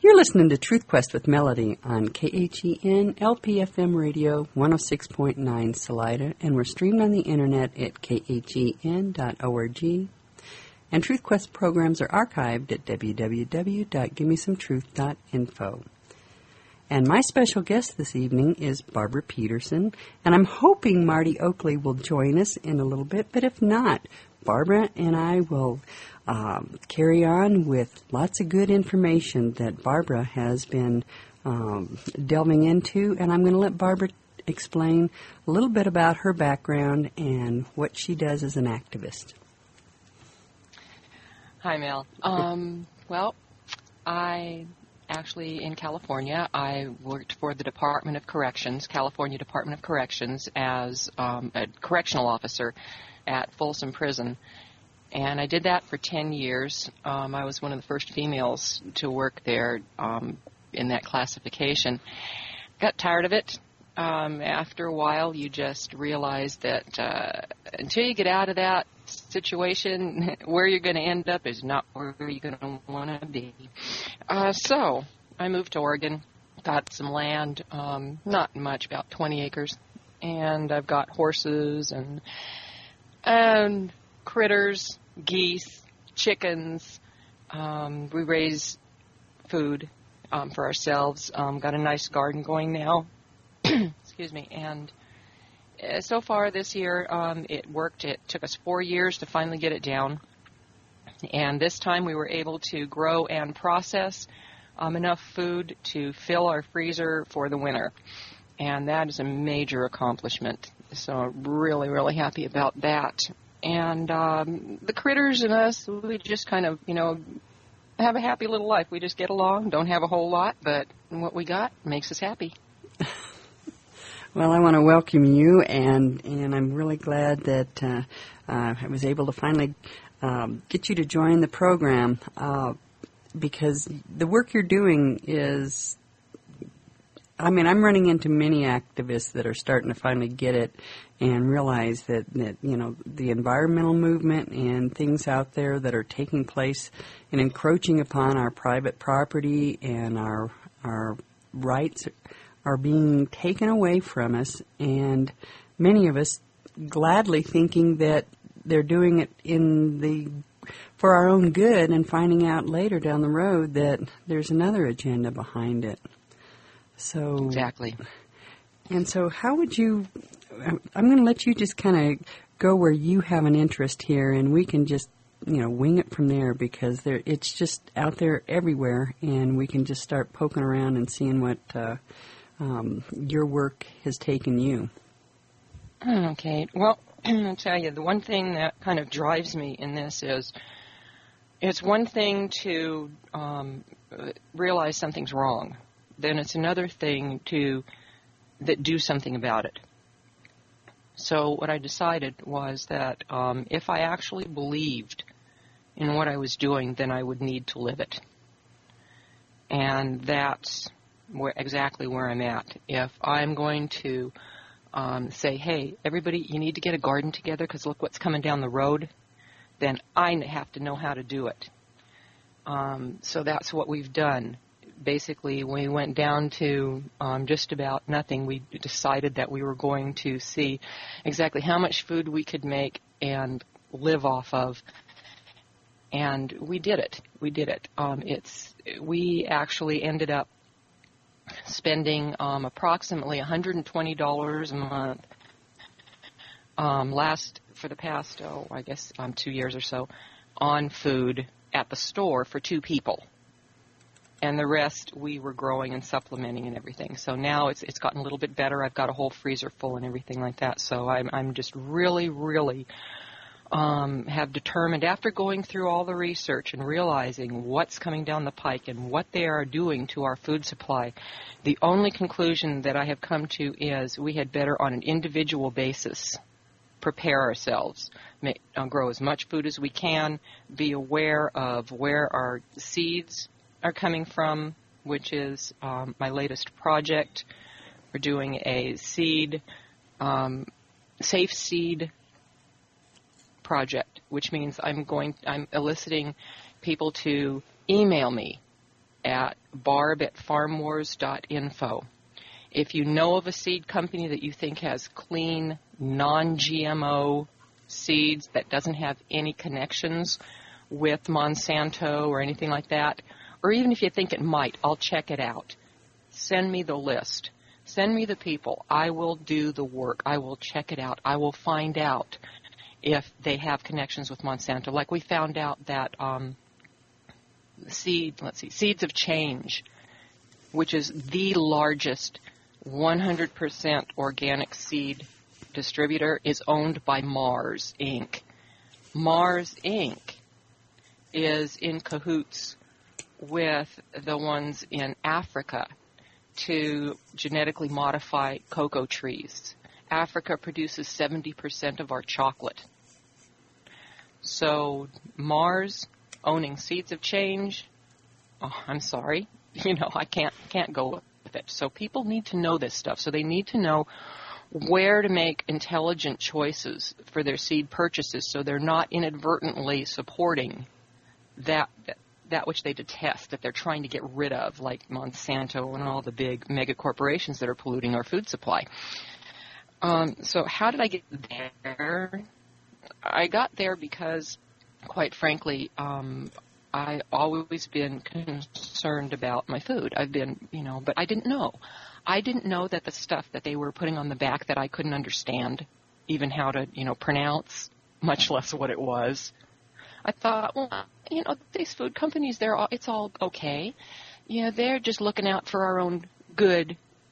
You're listening to Truth Quest with Melody on KHEN LPFM Radio 106.9 Salida, and we're streamed on the internet at khen.org. And Truth Quest programs are archived at www.givemesometruth.info. And my special guest this evening is Barbara Peterson, and I'm hoping Marty Oakley will join us in a little bit, but if not, Barbara and I will carry on with lots of good information that Barbara has been delving into, and I'm going to let Barbara explain a little bit about her background and what she does as an activist. Hi, Mel. Well, I actually, in California, I worked for the Department of Corrections, California Department of Corrections, as a correctional officer at Folsom Prison. And I did that for 10 years. I was one of the first females to work there in that classification. Got tired of it. After a while, you just realize that until you get out of that situation, where you're going to end up is not where you're going to want to be. So I moved to Oregon, got some land, not much, about 20 acres. And I've got horses and critters, geese, chickens. We raise food for ourselves. Got a nice garden going now. Excuse me. And so far this year, it worked. It took us 4 years to finally get it down. And this time we were able to grow and process enough food to fill our freezer for the winter. And that is a major accomplishment. So I'm really, really happy about that. And the critters and us, we just kind of, have a happy little life. We just get along, don't have a whole lot, but what we got makes us happy. Well, I want to welcome you, and I'm really glad that I was able to finally get you to join the program because the work you're doing is, I'm running into many activists that are starting to finally get it and realize that the environmental movement and things out there that are taking place and encroaching upon our private property and our rights are being taken away from us, and many of us gladly thinking that they're doing it for our own good, and finding out later down the road that there's another agenda behind it. So exactly. And so how would you, I'm going to let you just kind of go where you have an interest here, and we can just, wing it from there, because it's just out there everywhere, and we can just start poking around and seeing what your work has taken you. Okay. Well, I'll tell you, the one thing that kind of drives me in this is it's one thing to realize something's wrong. Then it's another thing to do something about it. So what I decided was that if I actually believed in what I was doing, then I would need to live it. And that's exactly where I'm at. If I'm going to say, hey, everybody, you need to get a garden together because look what's coming down the road, then I have to know how to do it. So that's what we've done. Basically, we went down to just about nothing. We decided that we were going to see exactly how much food we could make and live off of. And we did it. We did it. We actually ended up spending approximately $120 a month for the past, 2 years or so, on food at the store for 2 people. And the rest we were growing and supplementing and everything. So now it's gotten a little bit better. I've got a whole freezer full and everything like that. So I'm just really, really have determined, after going through all the research and realizing what's coming down the pike and what they are doing to our food supply, the only conclusion that I have come to is we had better, on an individual basis, prepare ourselves, grow as much food as we can, be aware of where our seeds are coming from, which is my latest project. We're doing a safe seed project, which means I'm eliciting people to email me at barb@farmwars.info. If you know of a seed company that you think has clean, non-GMO seeds that doesn't have any connections with Monsanto or anything like that, or even if you think it might, I'll check it out. Send me the list. Send me the people. I will do the work. I will check it out. I will find out if they have connections with Monsanto. Like we found out that Seeds of Change, which is the largest 100% organic seed distributor, is owned by Mars, Inc. Mars, Inc. is in cahoots with the ones in Africa to genetically modify cocoa trees. Africa produces 70% of our chocolate. So Mars owning Seeds of Change, oh, I'm sorry, I can't go with it. So people need to know this stuff. So they need to know where to make intelligent choices for their seed purchases so they're not inadvertently supporting that which they detest, that they're trying to get rid of, like Monsanto and all the big mega corporations that are polluting our food supply. So how did I get there? I got there because, quite frankly, I've always been concerned about my food. I've been, but I didn't know. I didn't know that the stuff that they were putting on the back that I couldn't understand, even how to, pronounce, much less what it was. I thought, well, these food companies, it's all okay. They're just looking out for our own good.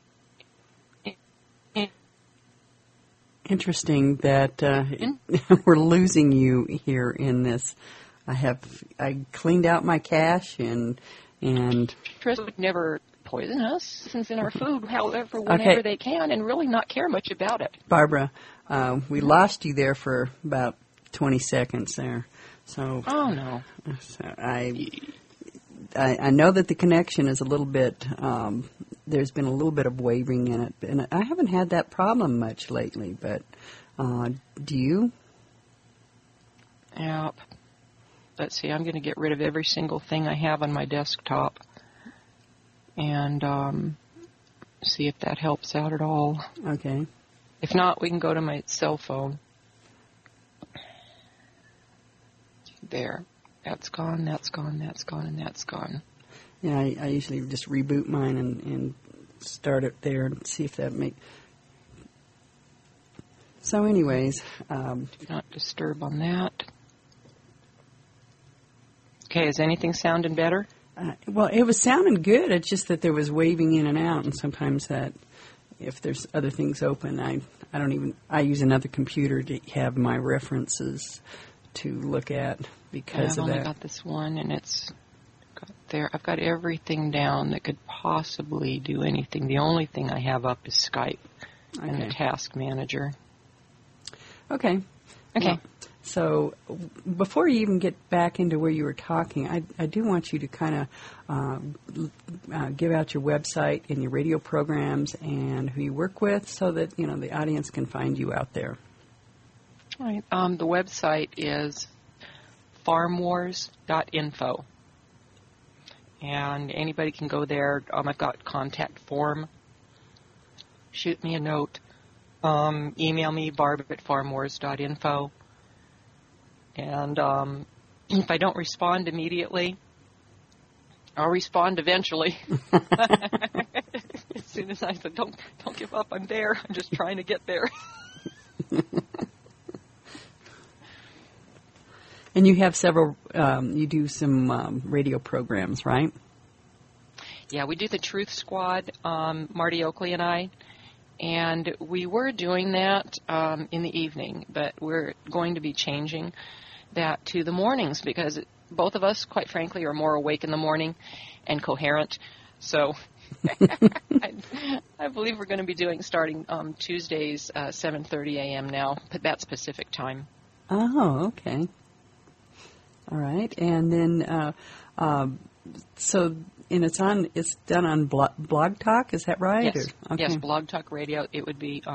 Interesting that we're losing you here in this. I cleaned out my cache and Tris would never poison us since in our food, however, whenever they can, and really not care much about it. Barbara, we lost you there for about 20 seconds there. So, oh no. So I know that the connection is a little bit. There's been a little bit of wavering in it, and I haven't had that problem much lately. But do you? Yep. Let's see. I'm going to get rid of every single thing I have on my desktop, and see if that helps out at all. Okay. If not, we can go to my cell phone. There. That's gone, that's gone, that's gone, and that's gone. Yeah, I usually just reboot mine and start it there and see if that makes... So anyways... Do not disturb on that. Okay, is anything sounding better? Well, it was sounding good. It's just that there was waving in and out, and sometimes that... If there's other things open, I use another computer to have my references to look at because of that. I've only got this one, and it's got there. I've got everything down that could possibly do anything. The only thing I have up is Skype and the task manager. Okay. Well, so before you even get back into where you were talking, I do want you to kind of give out your website and your radio programs and who you work with so that, the audience can find you out there. All right. The website is farmwars.info. And anybody can go there. I've got contact form. Shoot me a note. Email me, barb@farmwars.info. And if I don't respond immediately, I'll respond eventually. As soon as I said, don't give up, I'm there. I'm just trying to get there. And you have several, you do some radio programs, right? Yeah, we do the Truth Squad, Marty Oakley and I. And we were doing that in the evening, but we're going to be changing that to the mornings because both of us, quite frankly, are more awake in the morning and coherent. So I believe we're going to be starting Tuesdays, 7:30 a.m. now, but that's Pacific time. Oh, okay. All right. And then, it's done on Blog Talk, is that right? Yes. Okay. Yes, Blog Talk Radio. It would be,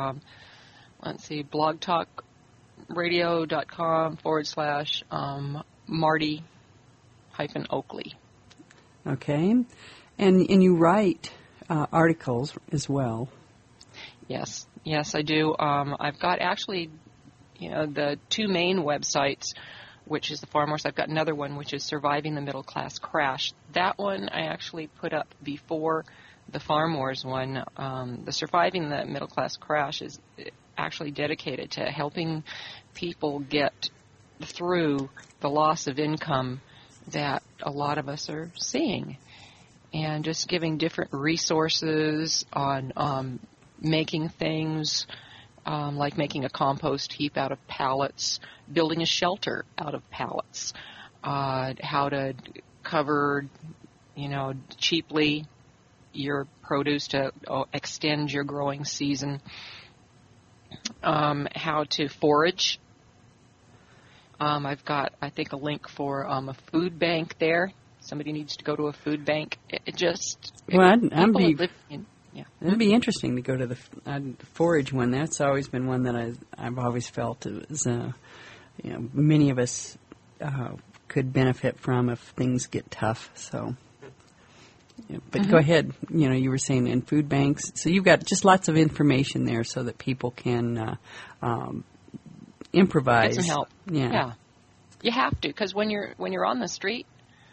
blogtalkradio.com /Marty-Oakley. Okay. And you write articles as well. Yes, I do. I've got actually, the two main websites, which is the Farm Wars. I've got another one, which is Surviving the Middle Class Crash. That one I actually put up before the Farm Wars one. The Surviving the Middle Class Crash is actually dedicated to helping people get through the loss of income that a lot of us are seeing, and just giving different resources on making things, like making a compost heap out of pallets, building a shelter out of pallets, how to cover, cheaply your produce to extend your growing season, how to forage. I've got, I think, a link for a food bank there. Somebody needs to go to a food bank. It'd be interesting to go to the forage one. That's always been one that I've always felt is, many of us could benefit from if things get tough. So, but go ahead. You were saying in food banks. So you've got just lots of information there so that people can improvise. Get some help. Yeah. You have to, because when you're on the street,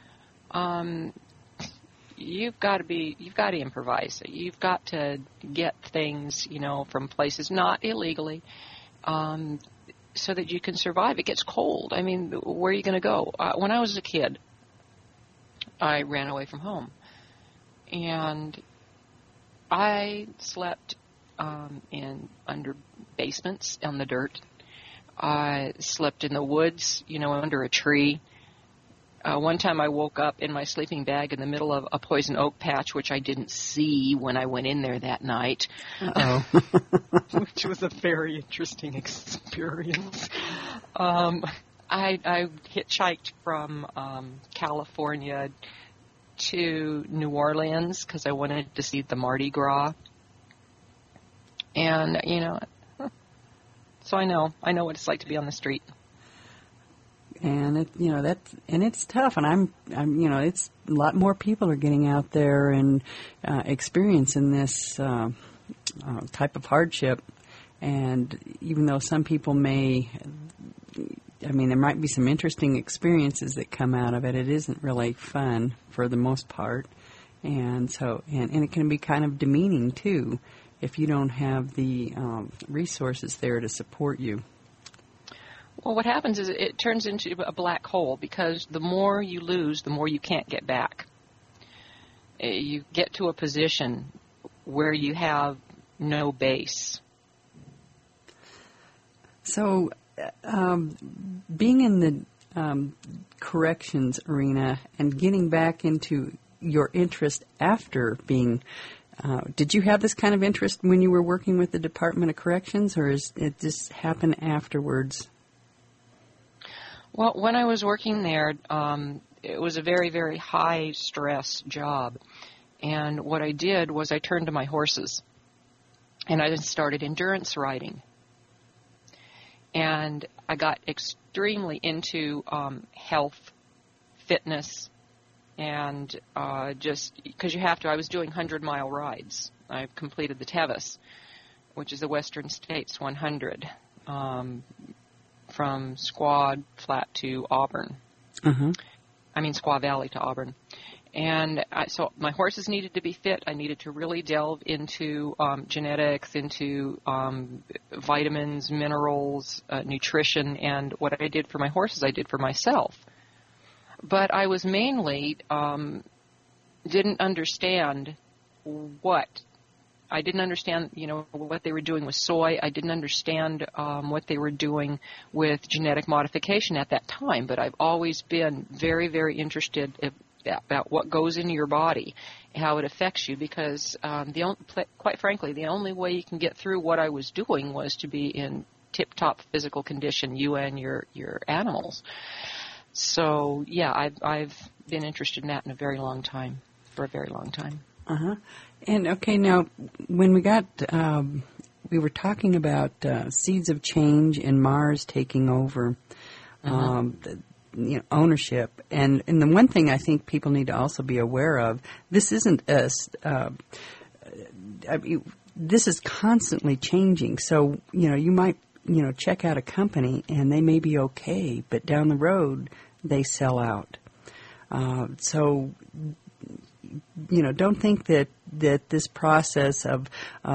you've got to improvise. You've got to get things, from places not illegally, so that you can survive. It gets cold. I mean, where are you going to go? When I was a kid, I ran away from home, and I slept in under basements on the dirt. I slept in the woods, under a tree. One time I woke up in my sleeping bag in the middle of a poison oak patch, which I didn't see when I went in there that night. Which was a very interesting experience. I hitchhiked from California to New Orleans because I wanted to see the Mardi Gras. And, so I know what it's like to be on the street. And it's tough, and I'm it's a lot more people are getting out there and experiencing this type of hardship. And even though some people there might be some interesting experiences that come out of it, it isn't really fun for the most part, and so and it can be kind of demeaning too if you don't have the resources there to support you. Well, what happens is it turns into a black hole, because the more you lose, the more you can't get back. You get to a position where you have no base. So, being in the corrections arena and getting back into your interest after being, did you have this kind of interest when you were working with the Department of Corrections, or is it just happen afterwards? Well, when I was working there, it was a very, very high-stress job. And what I did was I turned to my horses, and I started endurance riding. And I got extremely into health, fitness, and just because you have to. I was doing 100-mile rides. I completed the Tevis, which is the Western States 100. From Squaw Flat to Auburn. Squaw Valley to Auburn. And so my horses needed to be fit. I needed to really delve into genetics, into vitamins, minerals, nutrition, and what I did for my horses, I did for myself. But I was mainly didn't understand I didn't understand, what they were doing with soy. I didn't understand what they were doing with genetic modification at that time. But I've always been very, very interested about what goes into your body, how it affects you. Because quite frankly, the only way you can get through what I was doing was to be in tip-top physical condition, you and your animals. So yeah, I've been interested in that for a very long time. And okay, now when we were talking about seeds of change and Mars taking over. ownership. And the one thing I think people need to also be aware of, this isn't this is constantly changing. So, you might, check out a company and they may be okay, but down the road they sell out. So, don't think that this process of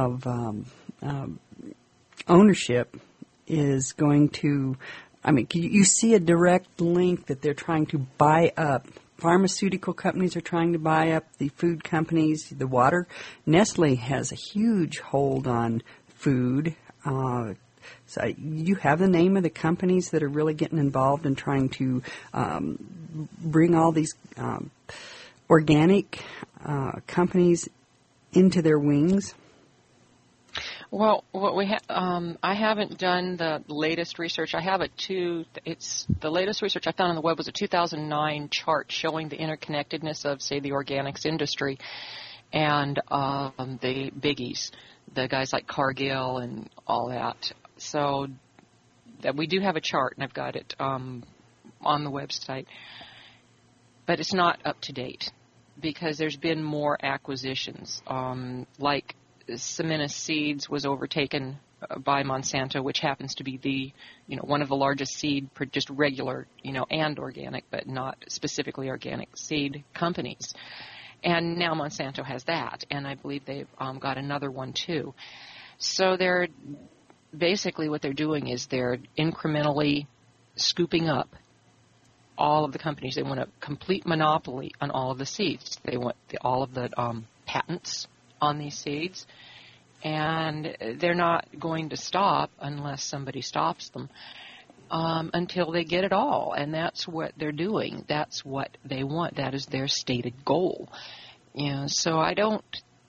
ownership is going to, you see a direct link that they're trying to buy up. Pharmaceutical companies are trying to buy up the food companies. The water, Nestle has a huge hold on food. So you have the name of the companies that are really getting involved in trying to bring all these organic companies into their wings. Well, what I haven't done the latest research. I have the latest research I found on the web was a 2009 chart showing the interconnectedness of, say, the organics industry and the biggies, the guys like Cargill and all that. So that we do have a chart, and I've got it on the website, but it's not up to date because there's been more acquisitions, like Semina Seeds was overtaken by Monsanto, which happens to be one of the largest seed, just regular, and organic, but not specifically organic seed companies. And now Monsanto has that, and I believe they've got another one too. So they're basically what they're doing is they're incrementally scooping up all of the companies. They want a complete monopoly on all of the seeds. They want all of the patents on these seeds, and they're not going to stop unless somebody stops them until they get it all, and that's what they're doing. That's what they want. That is their stated goal. So I don't,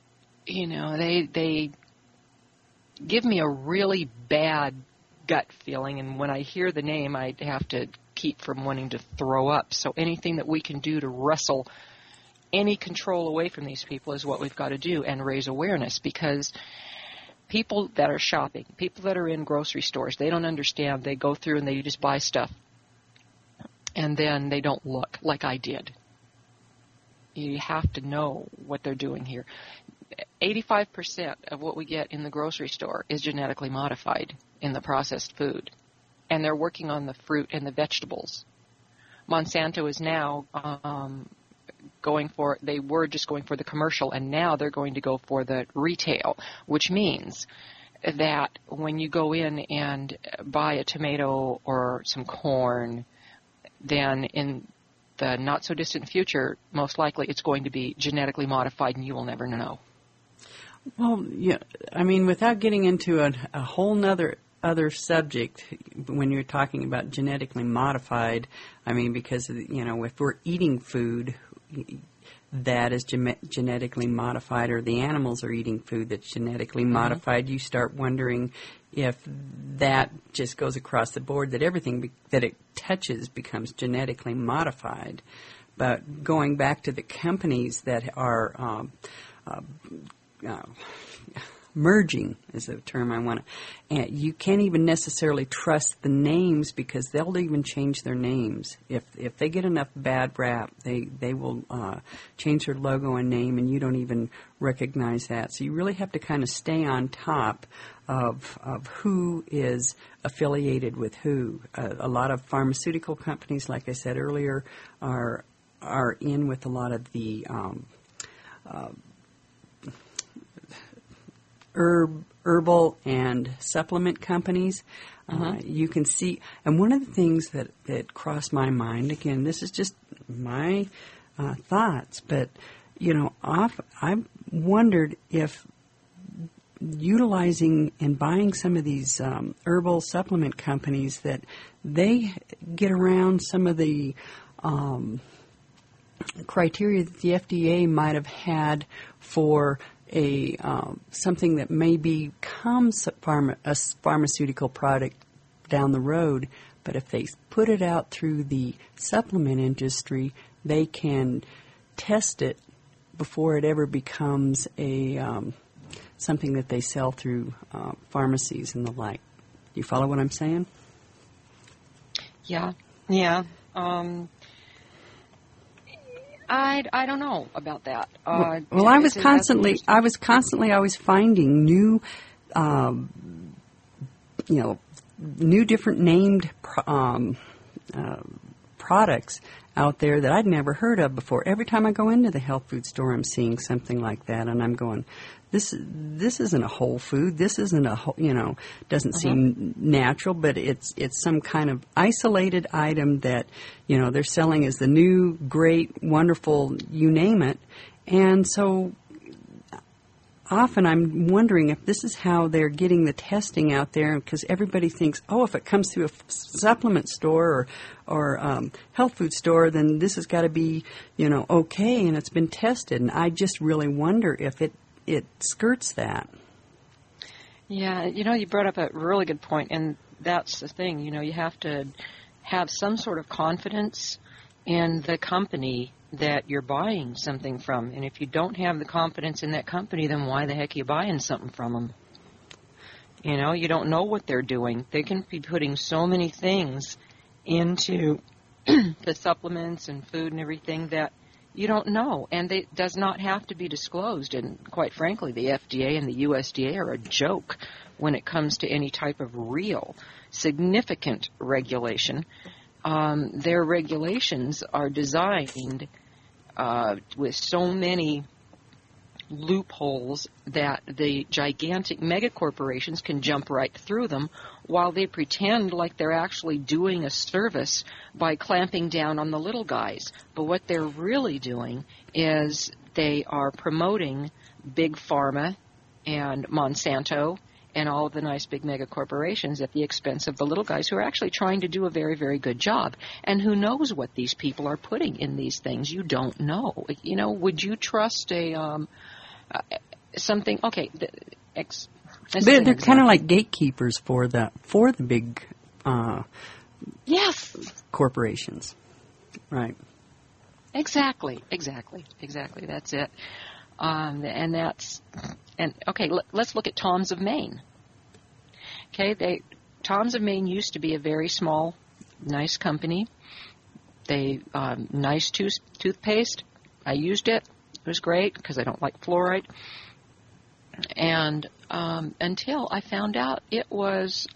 they give me a really bad gut feeling, and when I hear the name, I have to keep from wanting to throw up. So anything that we can do to wrestle any control away from these people is what we've got to do and raise awareness, because people that are shopping, people that are in grocery stores, they don't understand. They go through and they just buy stuff, and then they don't look like I did. You have to know what they're doing here. 85% of what we get in the grocery store is genetically modified in the processed food, and they're working on the fruit and the vegetables. Monsanto is now they were just going for the commercial, and now they're going to go for the retail, which means that when you go in and buy a tomato or some corn, then in the not-so-distant future, most likely it's going to be genetically modified, and you will never know. Well, yeah, without getting into a whole other subject, when you're talking about genetically modified, because, if we're eating food that is genetically modified, or the animals are eating food that's genetically modified, you start wondering if that just goes across the board, that everything that it touches becomes genetically modified. But going back to the companies that are merging is the term I want to. And you can't even necessarily trust the names, because they'll even change their names if they get enough bad rap. They will change their logo and name, and you don't even recognize that. So you really have to kind of stay on top of who is affiliated with who. A lot of pharmaceutical companies, like I said earlier, are in with a lot of the herbal and supplement companies. You can see, and one of the things that crossed my mind, again, this is just my thoughts, but, I've wondered if utilizing and buying some of these herbal supplement companies, that they get around some of the criteria that the FDA might have had for something that may become a pharmaceutical product down the road, but if they put it out through the supplement industry, they can test it before it ever becomes something that they sell through pharmacies and the like. You follow what I'm saying? Yeah. I don't know about that. Well, I was constantly always finding new, new different named products out there that I'd never heard of before. Every time I go into the health food store, I'm seeing something like that, and I'm going, this isn't a whole food. This isn't doesn't seem natural, but it's some kind of isolated item that, they're selling as the new, great, wonderful, you name it. And so often I'm wondering if this is how they're getting the testing out there, because everybody thinks, if it comes through a supplement store or health food store, then this has got to be, okay, and it's been tested. And I just really wonder if it skirts that. Yeah, you brought up a really good point, and that's the thing. You have to have some sort of confidence in the company that you're buying something from. And if you don't have the confidence in that company, then why the heck are you buying something from them? You don't know what they're doing. They can be putting so many things into the supplements and food and everything that you don't know. And it does not have to be disclosed. And quite frankly, the FDA and the USDA are a joke when it comes to any type of real, significant regulation. Their regulations are designed with so many loopholes that the gigantic megacorporations can jump right through them while they pretend like they're actually doing a service by clamping down on the little guys. But what they're really doing is they are promoting Big Pharma and Monsanto and all of the nice big mega corporations at the expense of the little guys who are actually trying to do a very, very good job. And who knows what these people are putting in these things? You don't know. Would you trust something? Okay, they're kind of like gatekeepers for the big yes corporations, right? Exactly. That's it. Let's look at Tom's of Maine. Okay, Tom's of Maine used to be a very small, nice company. They nice toothpaste. I used it. It was great because I don't like fluoride. And until I found out it was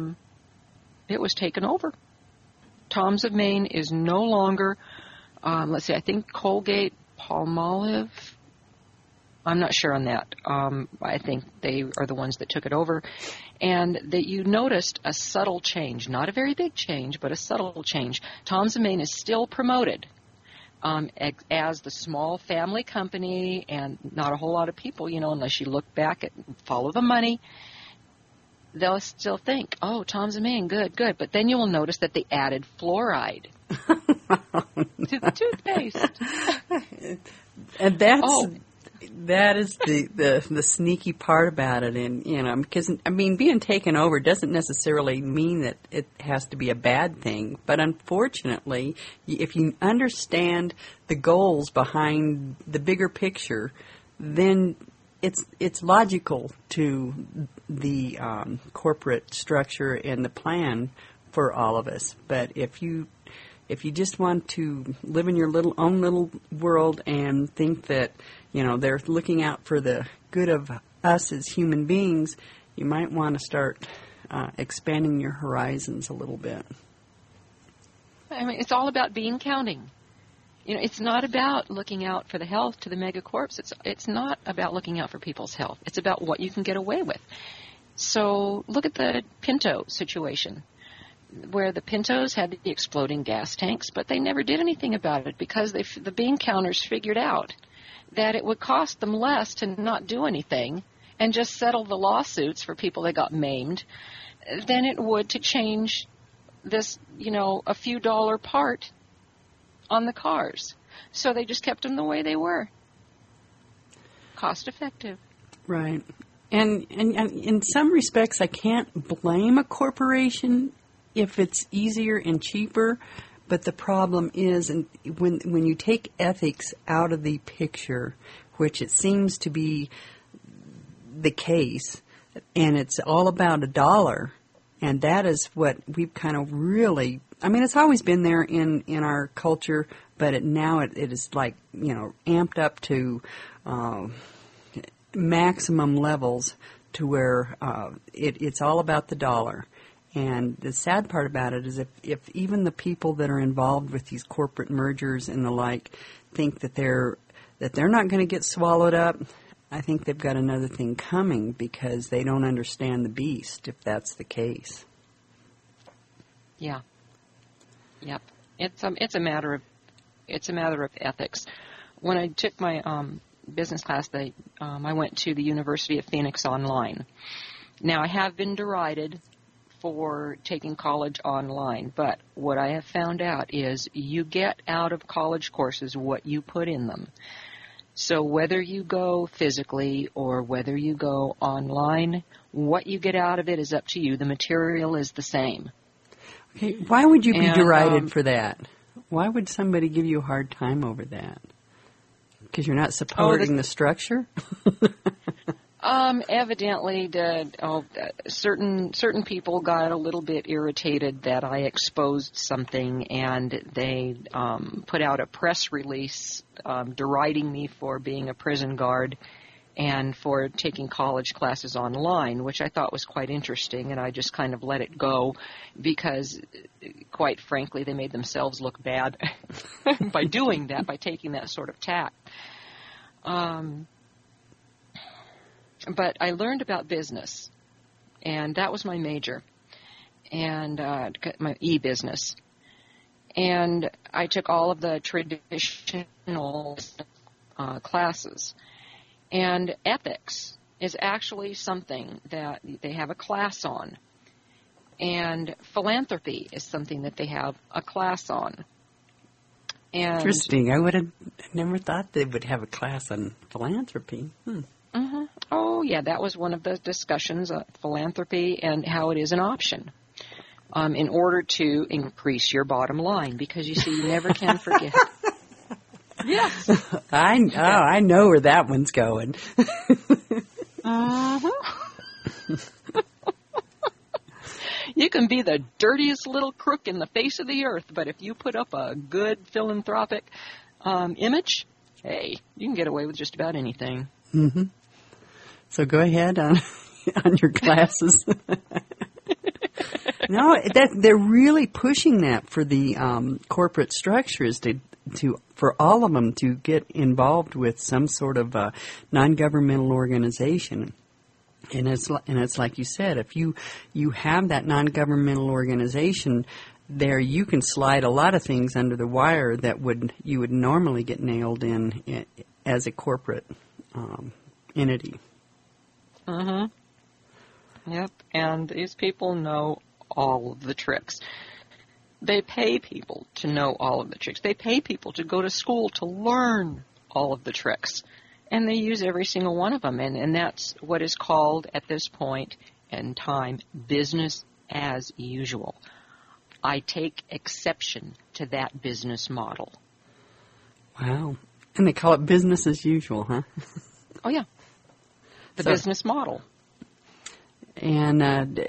taken over. Tom's of Maine is no longer. Let's see. I think Colgate Palmolive. I'm not sure on that. I think they are the ones that took it over. And that you noticed a subtle change, not a very big change, but a subtle change. Tom's of Maine is still promoted as the small family company, and not a whole lot of people, unless you look back at follow the money, they'll still think, oh, Tom's of Maine, good. But then you will notice that they added fluoride to the toothpaste. And that is the sneaky part about it, and because being taken over doesn't necessarily mean that it has to be a bad thing. But unfortunately, if you understand the goals behind the bigger picture, then it's logical to the corporate structure and the plan for all of us. But if you just want to live in your own little world and think that, they're looking out for the good of us as human beings, you might want to start expanding your horizons a little bit. It's all about bean counting. It's not about looking out for the health to the megacorps. It's not about looking out for people's health. It's about what you can get away with. So look at the Pinto situation, where the Pintos had the exploding gas tanks, but they never did anything about it because the bean counters figured out that it would cost them less to not do anything and just settle the lawsuits for people that got maimed than it would to change this, a few dollar part on the cars. So they just kept them the way they were. Cost effective. Right. And in some respects, I can't blame a corporation if it's easier and cheaper, but the problem is, and when you take ethics out of the picture, which it seems to be the case, and it's all about $1, and that is what we've kind of really I mean, it's always been there in our culture, but now it is like, amped up to maximum levels to where it's all about the dollar. And the sad part about it is if even the people that are involved with these corporate mergers and the like think that they're not going to get swallowed up, I think they've got another thing coming because they don't understand the beast, if that's the case. Yeah. Yep. It's a matter of ethics. When I took my business class, I went to the University of Phoenix online. Now, I have been derided for taking college online, but what I have found out is you get out of college courses what you put in them. So whether you go physically or whether you go online, what you get out of it is up to you. The material is the same. Okay, why would you be derided for that? Why would somebody give you a hard time over that? Because you're not supporting the structure? Evidently, certain people got a little bit irritated that I exposed something, and they put out a press release deriding me for being a prison guard and for taking college classes online, which I thought was quite interesting, and I just kind of let it go because, quite frankly, they made themselves look bad by doing that, by taking that sort of tack. But I learned about business, and that was my major, and my e-business. And I took all of the traditional classes. And ethics is actually something that they have a class on. And philanthropy is something that they have a class on. And interesting. I would have never thought they would have a class on philanthropy. Mm-hmm. Oh, yeah, that was one of the discussions, philanthropy and how it is an option in order to increase your bottom line, because, you see, you never can forget. Yes. I know where that one's going. You can be the dirtiest little crook in the face of the earth, but if you put up a good philanthropic image, hey, you can get away with just about anything. Mm-hmm. So go ahead on your classes. No, they're really pushing that for the corporate structures for all of them to get involved with some sort of non-governmental organization. And it's like you said, if you have that non-governmental organization there, you can slide a lot of things under the wire that you would normally get nailed in as a corporate entity. Yep, and these people know all of the tricks. They pay people to know all of the tricks. They pay people to go to school to learn all of the tricks. And they use every single one of them. And that's what is called, at this point in time, business as usual. I take exception to that business model. Wow. And they call it business as usual, huh? Oh, yeah. The business model. And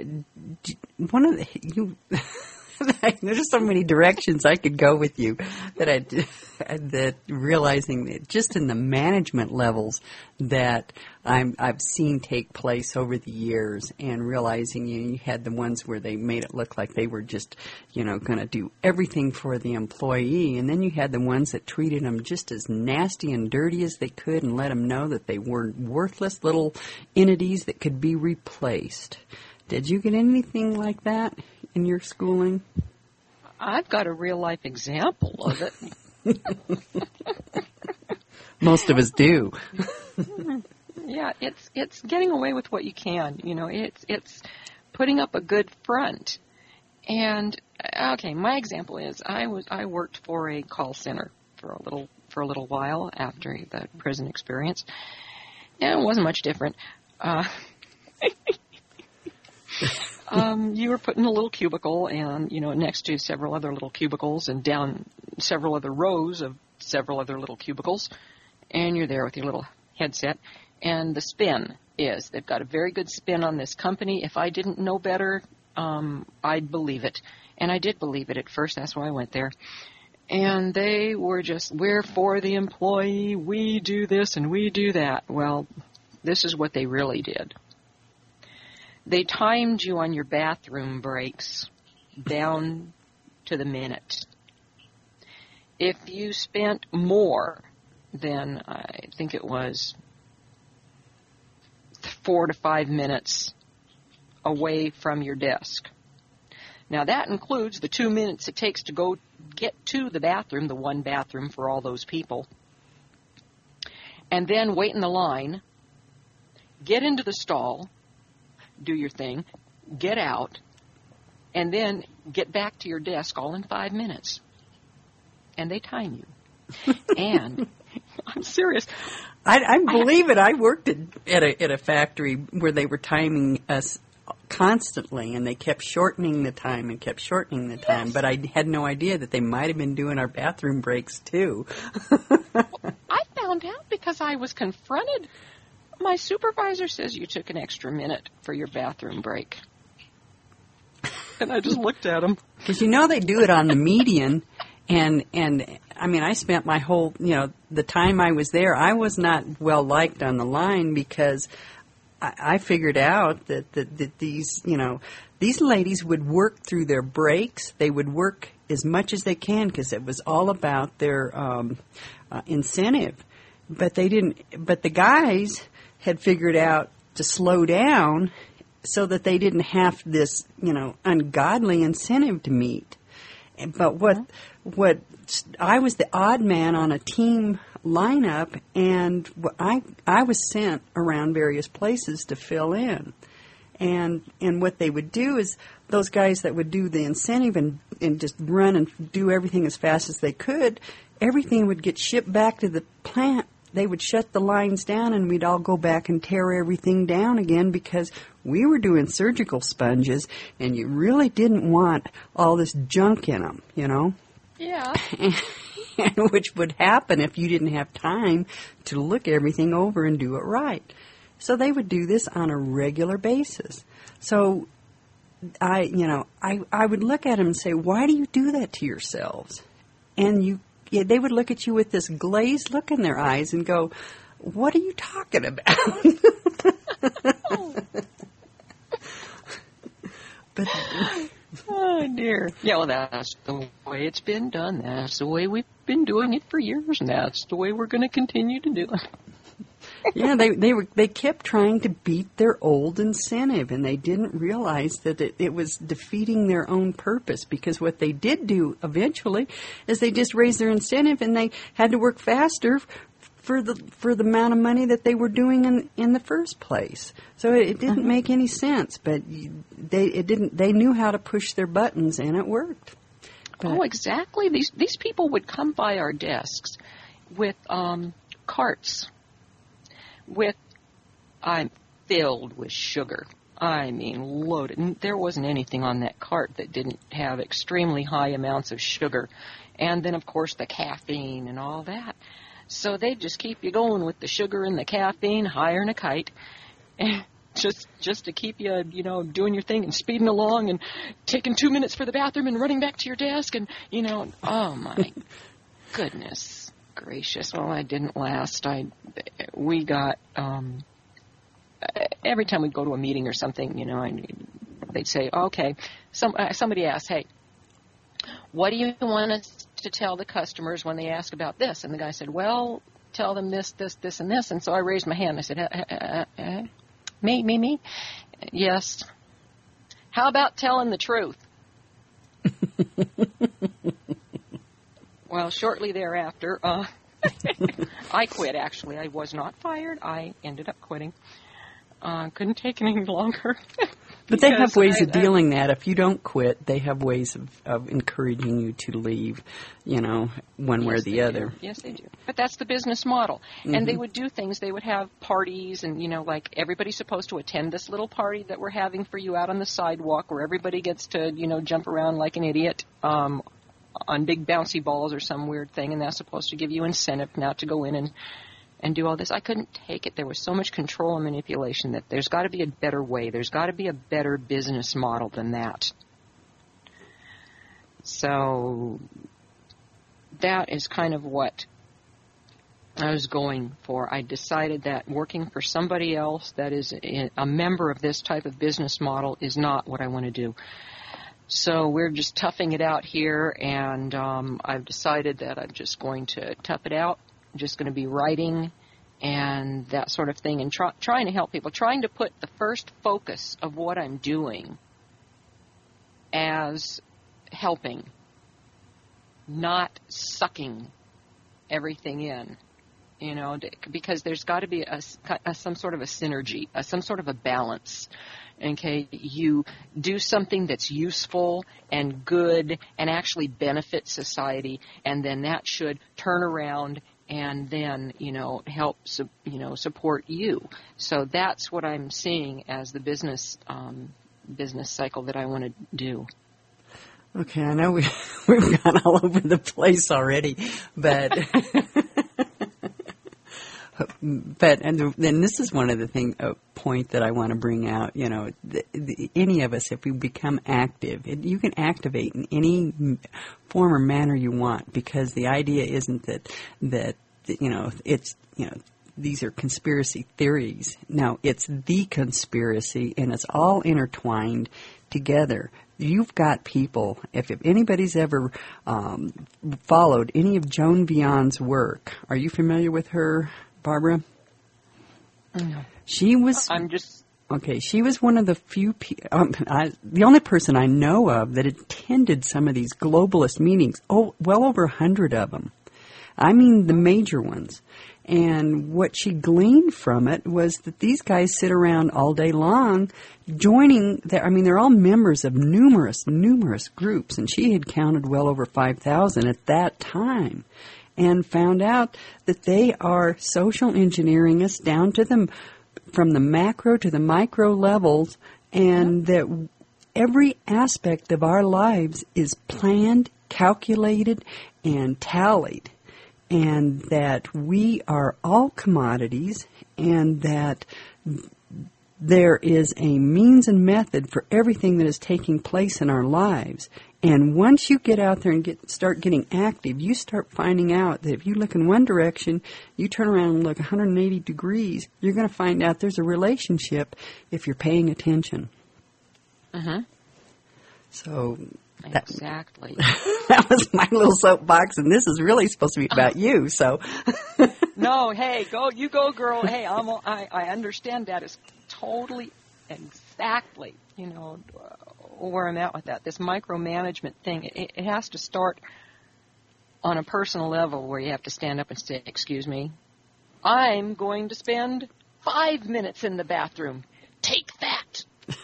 there's so many directions I could go with you that realizing that just in the management levels that I've seen take place over the years, and realizing you had the ones where they made it look like they were just going to do everything for the employee, and then you had the ones that treated them just as nasty and dirty as they could and let them know that they were worthless little entities that could be replaced. Did you get anything like that in your schooling? I've got a real-life example of it. Most of us do. Yeah, it's getting away with what you can. It's putting up a good front. And okay, my example is I worked for a call center for a little while after the prison experience. And it wasn't much different. You were put in a little cubicle, and next to several other little cubicles, and down several other rows of several other little cubicles, and you're there with your little headset. And the spin is they've got a very good spin on this company. If I didn't know better, I'd believe it. And I did believe it at first. That's why I went there. And they were just, we're for the employee. We do this and we do that. Well, this is what they really did. They timed you on your bathroom breaks down to the minute. If you spent more than, I think it was 4 to 5 minutes away from your desk. Now that includes the 2 minutes it takes to go get to the bathroom, the one bathroom for all those people, and then wait in the line, get into the stall, do your thing, get out, and then get back to your desk all in 5 minutes. And they time you. And I'm serious. I believe it. I worked at a factory where they were timing us constantly, and they kept shortening the time and kept shortening the time. Yes. But I had no idea that they might have been doing our bathroom breaks too. I found out because I was confronted. My supervisor says you took an extra minute for your bathroom break. And I just looked at him. Because they do it on the median, and I mean, I spent my whole, the time I was there, I was not well liked on the line because I figured out that these, these ladies would work through their breaks. They would work as much as they can because it was all about their incentive. But they didn't. But the guys had figured out to slow down so that they didn't have this, ungodly incentive to meet. But what I was the odd man on a team lineup, and I was sent around various places to fill in. And what they would do is those guys that would do the incentive and just run and do everything as fast as they could, everything would get shipped back to the plant. They would shut the lines down, and we'd all go back and tear everything down again because we were doing surgical sponges, and you really didn't want all this junk in them, Yeah. And which would happen if you didn't have time to look everything over and do it right. So they would do this on a regular basis. So I would look at them and say, why do you do that to yourselves? And they would look at you with this glazed look in their eyes and go, what are you talking about? But oh, dear. Yeah, well, that's the way it's been done. That's the way we've been doing it for years, and that's the way we're going to continue to do it. Yeah, they kept trying to beat their old incentive, and they didn't realize that it was defeating their own purpose, because what they did do eventually is they just raised their incentive, and they had to work faster for the amount of money that they were doing in the first place. So it didn't make any sense, but they knew how to push their buttons, and it worked. Oh, exactly. These people would come by our desks with carts I'm filled with sugar. I mean, loaded. And there wasn't anything on that cart that didn't have extremely high amounts of sugar. And then, of course, the caffeine and all that. So they'd just keep you going with the sugar and the caffeine higher than a kite. And just to keep you, doing your thing and speeding along and taking 2 minutes for the bathroom and running back to your desk. And, oh, my goodness gracious. Well, I didn't last. We got, every time we'd go to a meeting or something, they'd say, okay, somebody asked, hey, what do you want us to tell the customers when they ask about this? And the guy said, well, tell them this, this, this, and this. And so I raised my hand. I said, me? Yes. How about telling the truth? Well, shortly thereafter, I quit, actually. I was not fired. I ended up quitting. Couldn't take it any longer. But they have ways of dealing that. If you don't quit, they have ways of encouraging you to leave, one way or the other. Yes, they do. But that's the business model. Mm-hmm. And they would do things. They would have parties and, like everybody's supposed to attend this little party that we're having for you out on the sidewalk where everybody gets to, jump around like an idiot on big bouncy balls or some weird thing. And that's supposed to give you incentive now to go in and do all this. I couldn't take it. There was so much control and manipulation that there's got to be a better way. There's got to be a better business model than that. So that is kind of what I was going for. I decided that working for somebody else that is a member of this type of business model is not what I want to do. So we're just toughing it out here, and I've decided that I'm just going to tough it out. I'm just going to be writing and that sort of thing, and trying to help people, trying to put the first focus of what I'm doing as helping, not sucking everything in. You know, because there's got to be some sort of a synergy, some sort of a balance. Okay, you do something that's useful and good and actually benefits society, and then that should turn around and then, help, support you. So that's what I'm seeing as the business cycle that I want to do. Okay, I know we've gone all over the place already, but and this is one of the point that I want to bring out. Any of us, if we become active, you can activate in any form or manner you want, because the idea isn't that it's these are conspiracy theories. No, it's the conspiracy, and it's all intertwined together. You've got people, if anybody's ever followed any of Joan Vion's work, are you familiar with her, Barbara? No. She was... she was one of the few the only person I know of that attended some of these globalist meetings. Oh, well over 100 of them. I mean the major ones. And what she gleaned from it was that these guys sit around all day long joining, they're all members of numerous groups, and she had counted well over 5,000 at that time, and found out that they are social engineering us down to from the macro to the micro levels, and that every aspect of our lives is planned, calculated, and tallied. And that we are all commodities, and that there is a means and method for everything that is taking place in our lives. And once you get out there and start getting active, you start finding out that if you look in one direction, you turn around and look 180 degrees, you're going to find out there's a relationship if you're paying attention. Uh-huh. So... Exactly. That was my little soapbox, and this is really supposed to be about you. So, no, hey, you go, girl. Hey, I understand that. It's totally, exactly, where I'm at with that. This micromanagement thing, it has to start on a personal level, where you have to stand up and say, "Excuse me, I'm going to spend 5 minutes in the bathroom. Take that."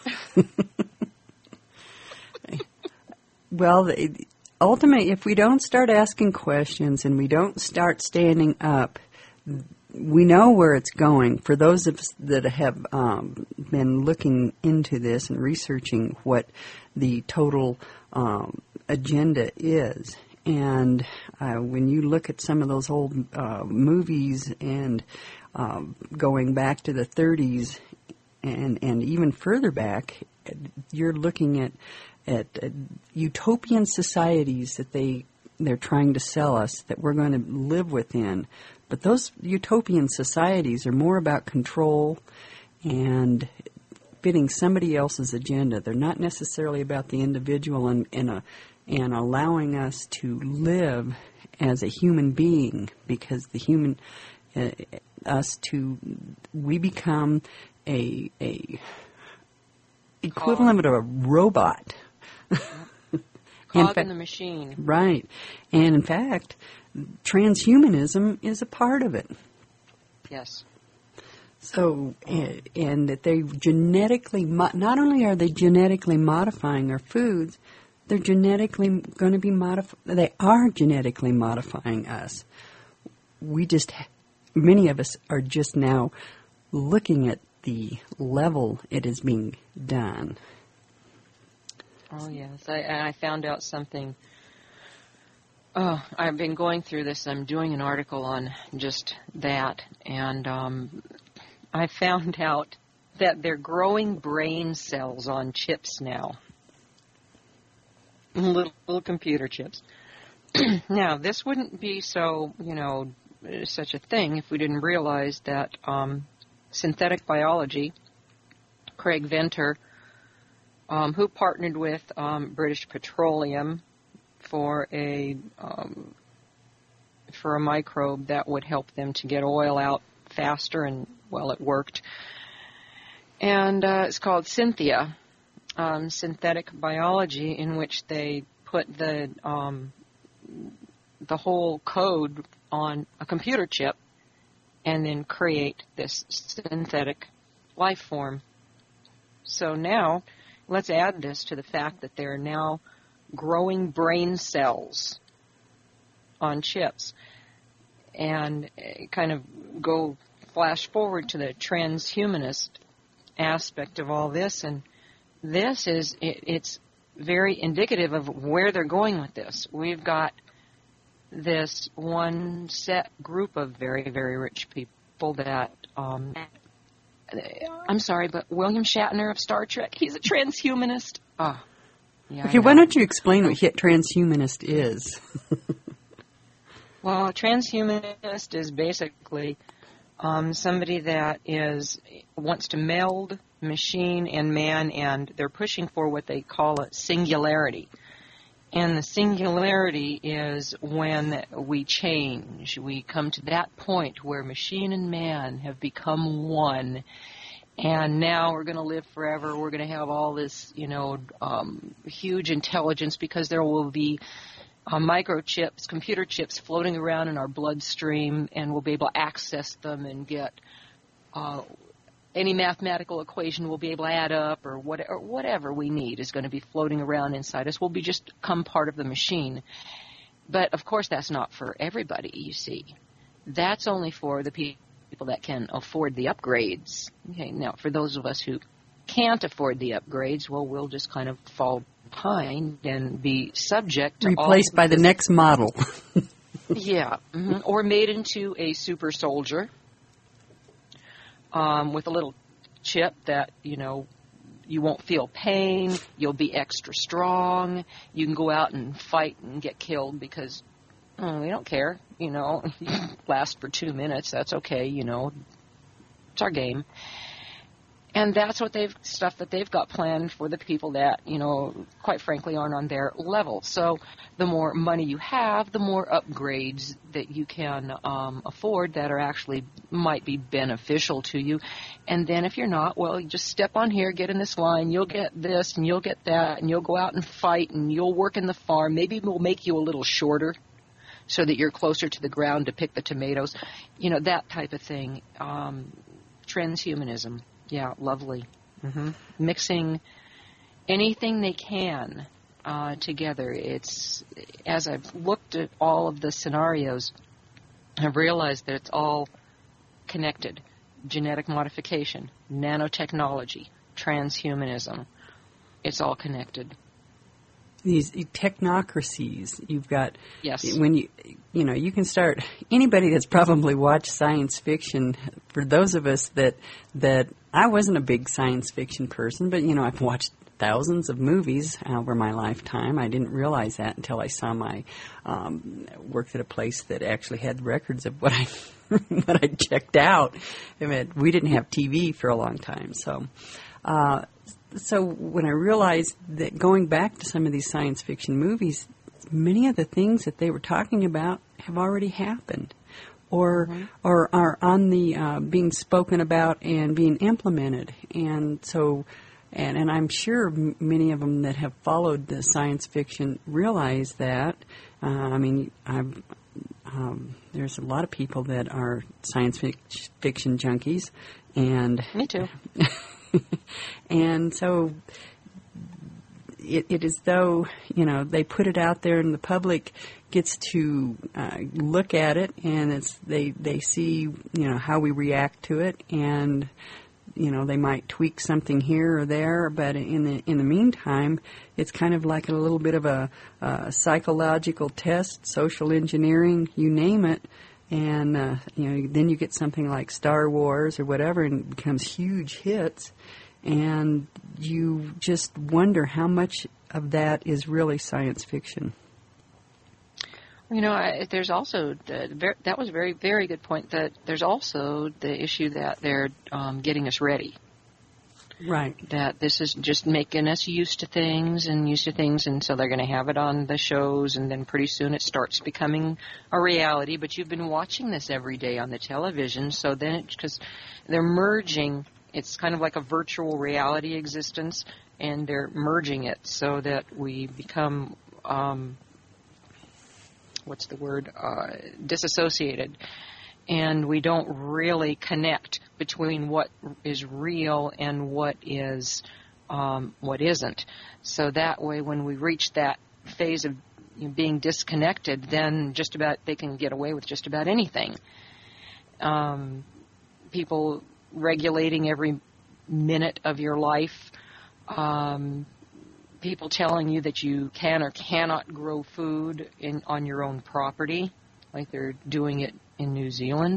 Well, ultimately, if we don't start asking questions and we don't start standing up, we know where it's going. For those of us that have been looking into this and researching what the total agenda is, and when you look at some of those old movies and going back to the 30s and even further back, you're looking at utopian societies that they're trying to sell us that we're going to live within. But those utopian societies are more about control and fitting somebody else's agenda. They're not necessarily about the individual and allowing us to live as a human being, because the human we become a equivalent of a robot. Cog in the machine. Right. And in fact, transhumanism is a part of it. Yes. So, and that they genetically, not only are they genetically modifying our foods, they're genetically going to be they are genetically modifying us. Many of us are just now looking at the level it is being done. Oh, yes. I found out something. Oh, I've been going through this. I'm doing an article on just that. And I found out that they're growing brain cells on chips now. little computer chips. Now, this wouldn't be so, such a thing if we didn't realize that synthetic biology, Craig Venter, who partnered with British Petroleum for a microbe that would help them to get oil out faster, and, well, it worked. And it's called Synthia, synthetic biology, in which they put the whole code on a computer chip and then create this synthetic life form. So now, let's add this to the fact that there are now growing brain cells on chips, and kind of go flash forward to the transhumanist aspect of all this, and this is, it's very indicative of where they're going with this. We've got this one set group of very, very rich people that, I'm sorry, but William Shatner of Star Trek, he's a transhumanist. Oh, yeah. Okay, why don't you explain what transhumanist is? Well, a transhumanist is basically somebody that wants to meld machine and man, and they're pushing for what they call a singularity. And the singularity is when we change. We come to that point where machine and man have become one, and now we're going to live forever. We're going to have all this, huge intelligence, because there will be microchips, computer chips floating around in our bloodstream, and we'll be able to access them and get any mathematical equation we'll be able to add up, or whatever we need is going to be floating around inside us. We'll just become part of the machine. But, of course, that's not for everybody, you see. That's only for the people that can afford the upgrades. Okay, now, for those of us who can't afford the upgrades, well, we'll just kind of fall behind and be subject to replaced by the next model. Yeah, or made into a super soldier with a little chip that, you won't feel pain, you'll be extra strong, you can go out and fight and get killed because we don't care, you last for 2 minutes, that's okay, it's our game. And that's what stuff that they've got planned for the people that, quite frankly, aren't on their level. So the more money you have, the more upgrades that you can afford that are actually might be beneficial to you. And then if you're not, well, you just step on here, get in this line, you'll get this and you'll get that, and you'll go out and fight and you'll work in the farm. Maybe we'll make you a little shorter so that you're closer to the ground to pick the tomatoes. That type of thing. Transhumanism. Yeah, lovely. Mixing anything they can together. It's, as I've looked at all of the scenarios, I've realized that it's all connected. Genetic modification, nanotechnology, transhumanism. It's all connected. These technocracies, you've got, yes. When you can start, anybody that's probably watched science fiction, for those of us that I wasn't a big science fiction person, but, I've watched thousands of movies over my lifetime. I didn't realize that until I saw worked at a place that actually had records of what I checked out. I mean, we didn't have TV for a long time, so when I realized that going back to some of these science fiction movies, many of the things that they were talking about have already happened, or are on the being spoken about and being implemented. And so, and I'm sure many of them that have followed the science fiction realize that. There's a lot of people that are science fiction junkies, and me too. And so it is though, they put it out there and the public gets to look at it, and they see, how we react to it, and, they might tweak something here or there, but in the meantime, it's kind of like a little bit of a psychological test, social engineering, you name it. And, then you get something like Star Wars or whatever, and it becomes huge hits. And you just wonder how much of that is really science fiction? There's also that was a very, very good point. That there's also the issue that they're getting us ready. Right. That this is just making us used to things, and so they're going to have it on the shows, and then pretty soon it starts becoming a reality. But you've been watching this every day on the television, so then because they're merging, it's kind of like a virtual reality existence, and they're merging it so that we become disassociated, and we don't really connect between what is real and what isn't. So that way, when we reach that phase of being disconnected, then just about they can get away with just about anything. People regulating every minute of your life. People telling you that you can or cannot grow food on your own property, like they're doing it in New Zealand.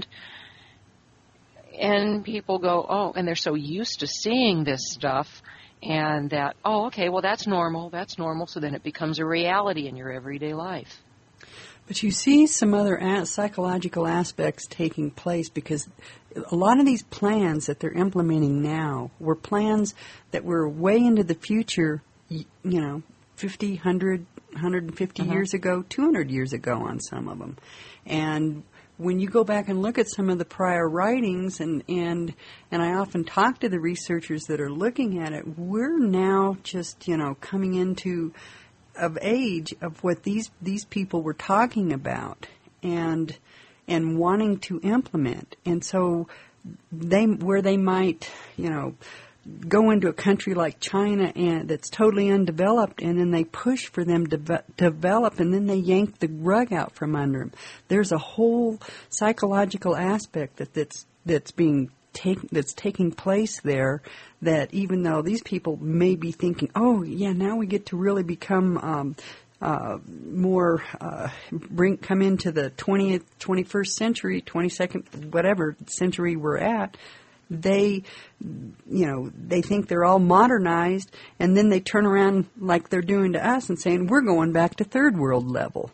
And people go, oh, and they're so used to seeing this stuff, and that, oh, okay, well, that's normal, so then it becomes a reality in your everyday life. But you see some other psychological aspects taking place, because a lot of these plans that they're implementing now were plans that were way into the future, 50, 100, 150 years ago, 200 years ago on some of them. And when you go back and look at some of the prior writings, and I often talk to the researchers that are looking at it, we're now just, coming into of age of what these people were talking about and wanting to implement. And so where they might, go into a country like China and that's totally undeveloped, and then they push for them to develop, and then they yank the rug out from under them. There's a whole psychological aspect that's taking place there, that even though these people may be thinking, oh yeah, now we get to really become more come into the 20th, 21st century, 22nd, whatever century we're at. They think they're all modernized, and then they turn around like they're doing to us and saying, we're going back to third world level.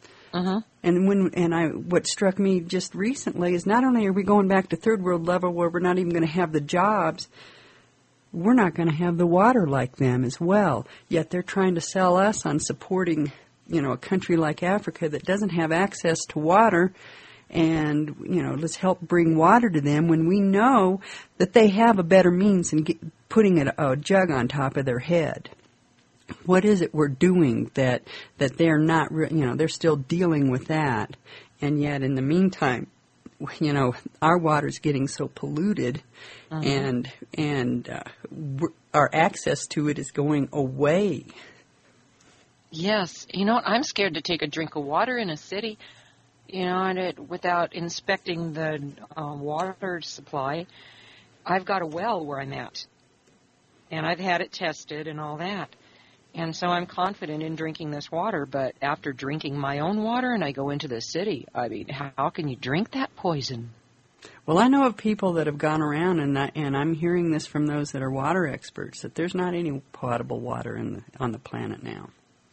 And what struck me just recently is not only are we going back to third world level where we're not even going to have the jobs, we're not going to have the water like them as well. Yet they're trying to sell us on supporting, a country like Africa that doesn't have access to water. And, let's help bring water to them when we know that they have a better means than putting a jug on top of their head. What is it we're doing that they're not, they're still dealing with that. And yet in the meantime, our water's getting so polluted and our access to it is going away. Yes. I'm scared to take a drink of water in a city. Without inspecting the water supply. I've got a well where I'm at, and I've had it tested and all that. And so I'm confident in drinking this water, but after drinking my own water and I go into the city, I mean, how can you drink that poison? Well, I know of people that have gone around, and I'm hearing this from those that are water experts, that there's not any potable water on the planet now.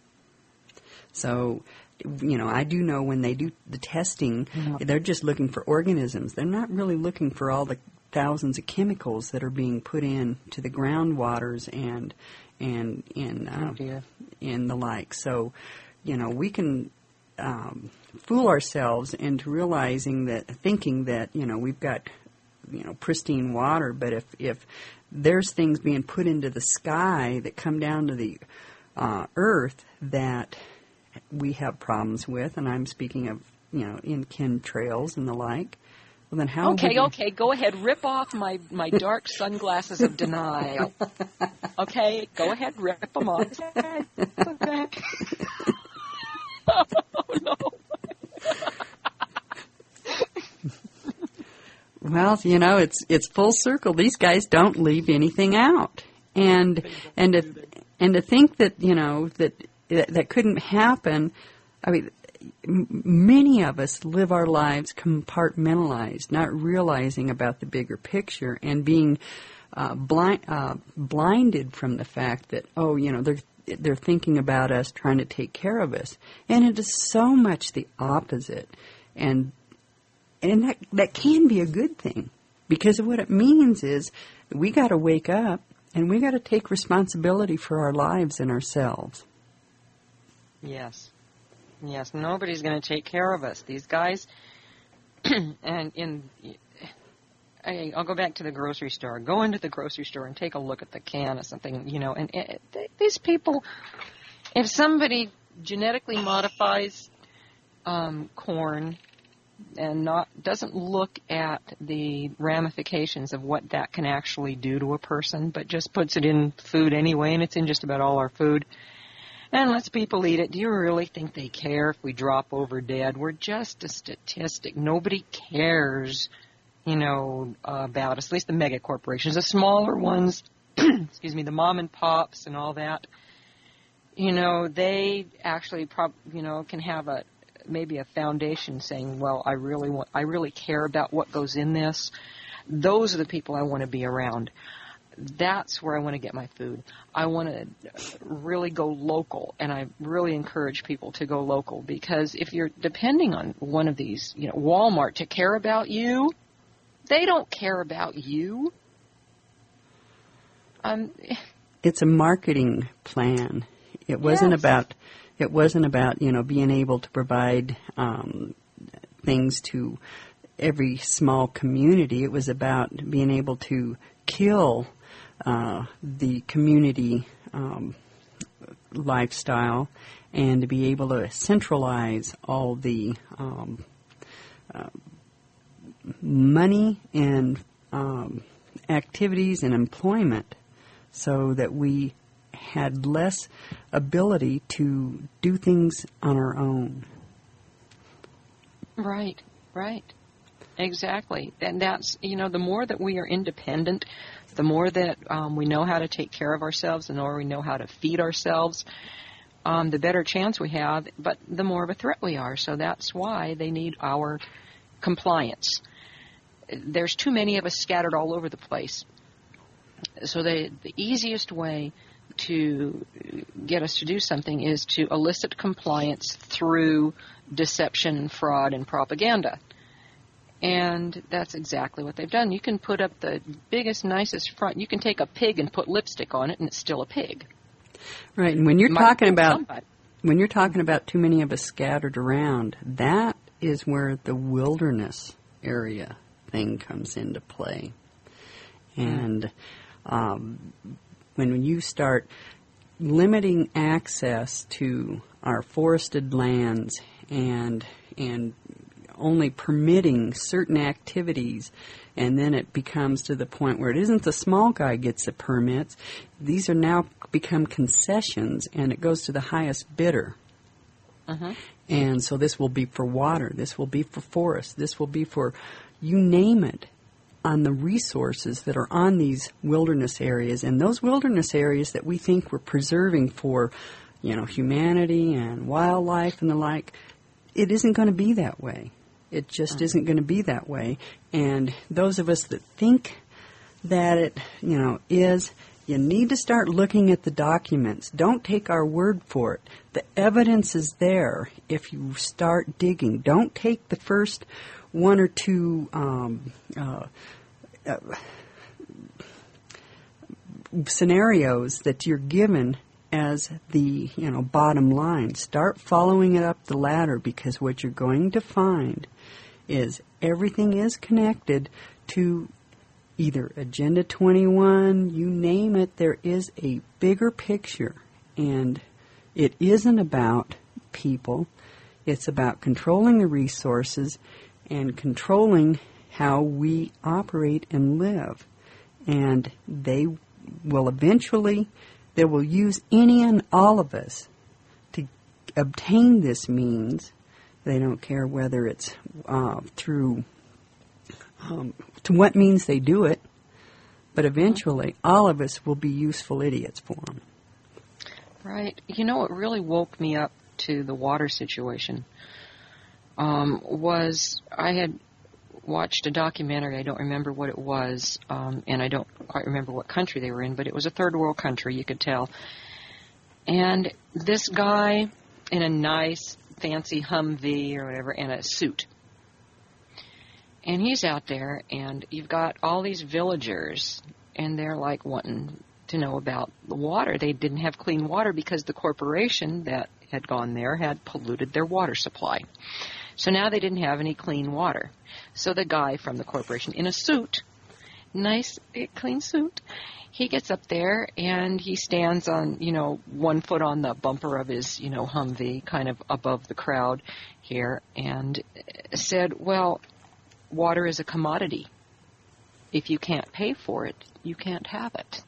So, I do know when they do the testing, they're just looking for organisms. They're not really looking for all the thousands of chemicals that are being put into the groundwaters and in the like. So, we can fool ourselves into thinking that we've got pristine water, but if there's things being put into the sky that come down to the earth that we have problems with, and I'm speaking of, in chemtrails and the like, well then how... Okay, go ahead, rip off my dark sunglasses of denial. Okay, go ahead, rip them off. Okay. Oh, no. Well, it's full circle. These guys don't leave anything out. And to think that, that couldn't happen. I mean, many of us live our lives compartmentalized, not realizing about the bigger picture and being blinded from the fact that, they're thinking about us, trying to take care of us. And it is so much the opposite. And that can be a good thing, because what it means is we got to wake up and we got to take responsibility for our lives and ourselves. Yes. Yes, nobody's going to take care of us. These guys, and I'll go back to the grocery store. Go into the grocery store and take a look at the can of something, and these people, if somebody genetically modifies corn and doesn't look at the ramifications of what that can actually do to a person, but just puts it in food anyway, and it's in just about all our food, and lets people eat it, do you really think they care if we drop over dead? We're just a statistic. Nobody cares, about us, at least the mega corporations. The smaller ones, excuse me, the mom and pops and all that, they actually can have maybe a foundation saying, well, I really care about what goes in this. Those are the people I want to be around. That's where I want to get my food. I want to really go local, and I really encourage people to go local, because if you're depending on one of these, Walmart to care about you, they don't care about you. It's a marketing plan. It wasn't about being able to provide things to every small community. It was about being able to kill the community lifestyle, and to be able to centralize all the money and activities and employment, so that we had less ability to do things on our own. Right. Exactly. And that's, the more that we are independent, the more that we know how to take care of ourselves, the more we know how to feed ourselves, the better chance we have, but the more of a threat we are. So that's why they need our compliance. There's too many of us scattered all over the place. So the easiest way to get us to do something is to elicit compliance through deception, fraud, and propaganda. And that's exactly what they've done. You can put up the biggest, nicest front. You can take a pig and put lipstick on it, and it's still a pig. Right. And when you're talking about too many of us scattered around, that is where the wilderness area thing comes into play. And when you start limiting access to our forested lands and only permitting certain activities, and then it becomes to the point where it isn't the small guy gets the permits. These are now become concessions, and it goes to the highest bidder. And so this will be for water, this will be for forest, this will be for, you name it, on the resources that are on these wilderness areas. And those wilderness areas that we think we're preserving for, humanity and wildlife and the like, it isn't going to be that way. It just isn't going to be that way. And those of us that think that it, is, you need to start looking at the documents. Don't take our word for it. The evidence is there if you start digging. Don't take the first one or two scenarios that you're given as the bottom line. Start following it up the ladder, because what you're going to find is everything is connected to either Agenda 21, you name it. There is a bigger picture, and it isn't about people. It's about controlling the resources and controlling how we operate and live. And they will use any and all of us to obtain this means. They don't care whether it's through to what means they do it, but eventually all of us will be useful idiots for them. Right. What really woke me up to the water situation was I had watched a documentary. I don't remember what it was, and I don't quite remember what country they were in, but it was a third world country, you could tell. And this guy in a nice, fancy Humvee or whatever, and a suit. And he's out there, and you've got all these villagers, and they're like wanting to know about the water. They didn't have clean water because the corporation that had gone there had polluted their water supply. So now they didn't have any clean water. So the guy from the corporation in a suit, nice, clean suit, he gets up there and he stands on, 1 foot on the bumper of his, Humvee, kind of above the crowd here, and said, well, water is a commodity. If you can't pay for it, you can't have it.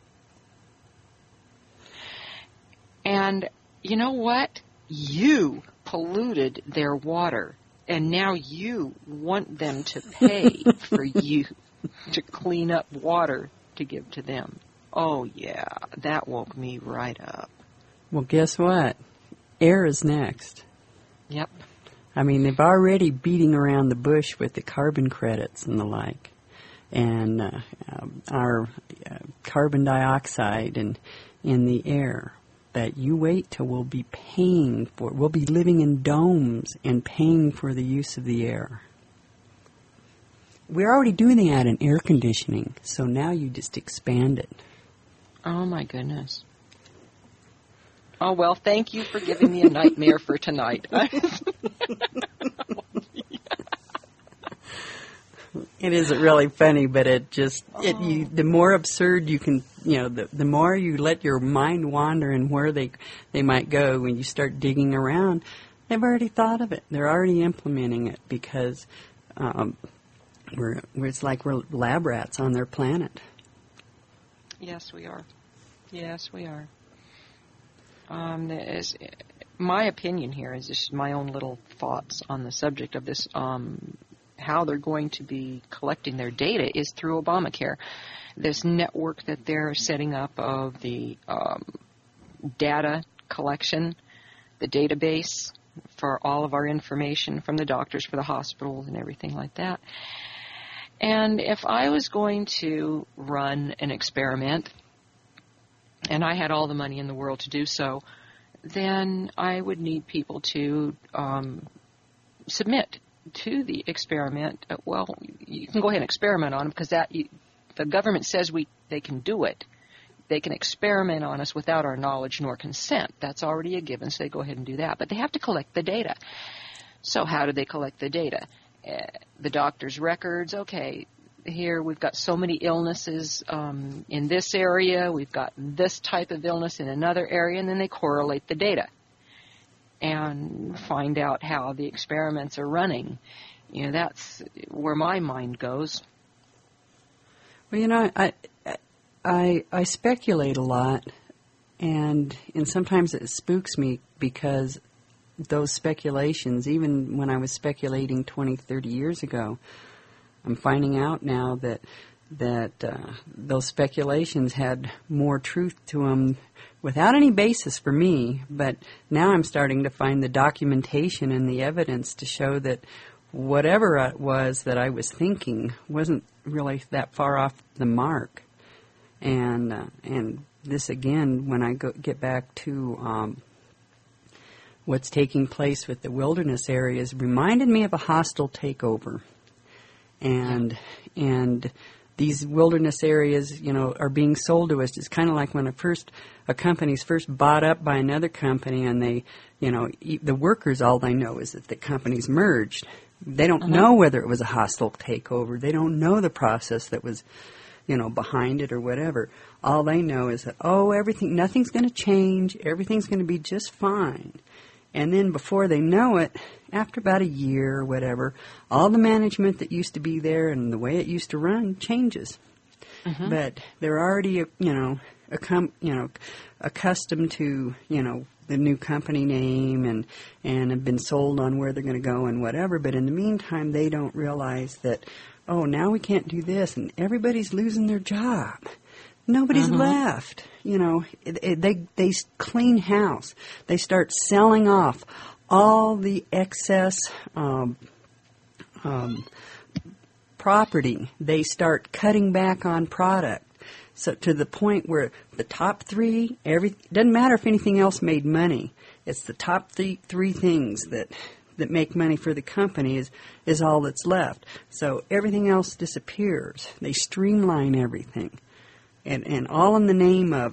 And you know what? You polluted their water, and now you want them to pay for you to clean up water to give to them. Oh, yeah, that woke me right up. Well, guess what? Air is next. Yep. I mean, they've already beating around the bush with the carbon credits and the like, and our carbon dioxide in the air. That you wait till we'll be paying for. We'll be living in domes and paying for the use of the air. We're already doing that in air conditioning, so now you just expand it. Oh, my goodness. Oh, well, thank you for giving me a nightmare for tonight. It isn't really funny, but the more absurd you can, the more you let your mind wander and where they might go when you start digging around, they've already thought of it. They're already implementing it because it's like we're lab rats on their planet. Yes, we are. Yes, we are. My opinion here is just my own little thoughts on the subject of this. How they're going to be collecting their data is through Obamacare. This network that they're setting up of the data collection, the database for all of our information from the doctors, for the hospitals, and everything like that. And if I was going to run an experiment, and I had all the money in the world to do so, then I would need people to submit to the experiment. Well, you can go ahead and experiment on them because the government says they can do it. They can experiment on us without our knowledge nor consent. That's already a given, so they go ahead and do that. But they have to collect the data. So how do they collect the data? The doctor's records, okay, here we've got so many illnesses in this area, we've got this type of illness in another area, and then they correlate the data and find out how the experiments are running. That's where my mind goes. Well, I speculate a lot, and sometimes it spooks me because those speculations, even when I was speculating 20, 30 years ago, I'm finding out now that those speculations had more truth to them without any basis for me, but now I'm starting to find the documentation and the evidence to show that whatever it was that I was thinking wasn't really that far off the mark. And this again, when I get back to what's taking place with the wilderness areas, reminded me of a hostile takeover. And these wilderness areas, are being sold to us. It's kind of like when a company's first bought up by another company, and they, the workers, all they know is that the company's merged. They don't know whether it was a hostile takeover. They don't know the process that was, behind it or whatever. All they know is that, nothing's going to change. Everything's going to be just fine. And then before they know it, after about a year or whatever, all the management that used to be there and the way it used to run changes. But they're already, accustomed to, the new company name and have been sold on where they're going to go and whatever. But in the meantime, they don't realize that, now we can't do this, and everybody's losing their job. Nobody's left. They clean house. They start selling off all the excess property, they start cutting back on product. So to the point where the top three, doesn't matter if anything else made money. It's the top three things that make money for the company is all that's left. So everything else disappears. They streamline everything. And all in the name of,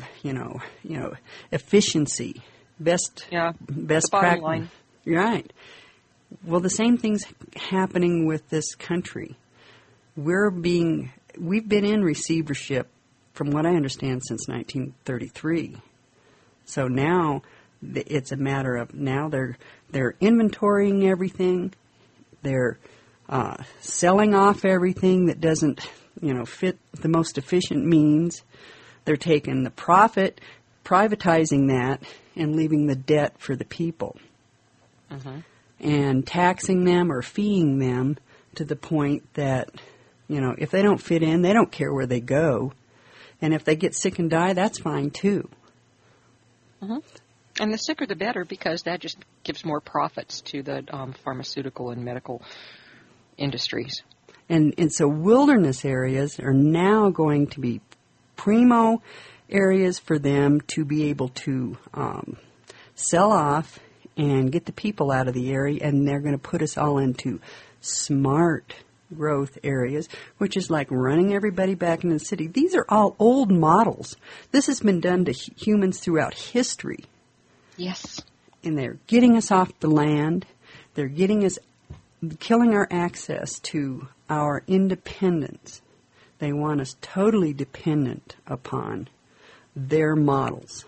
efficiency, best bottom line. Right. Well, the same thing's happening with this country. We've been in receivership, from what I understand, since 1933. So now it's a matter of they're inventorying everything. They're selling off everything that doesn't, fit the most efficient means. They're taking the profit, privatizing that, and leaving the debt for the people. Mm-hmm. And taxing them or feeing them to the point that, if they don't fit in, they don't care where they go. And if they get sick and die, that's fine too. Mm-hmm. And the sicker the better, because that just gives more profits to the pharmaceutical and medical industries. And so wilderness areas are now going to be primo areas for them to be able to sell off and get the people out of the area, and they're going to put us all into smart growth areas, which is like running everybody back into the city. These are all old models. This has been done to humans throughout history. Yes. And they're getting us off the land. They're killing our access to our independence. They want us totally dependent upon their models.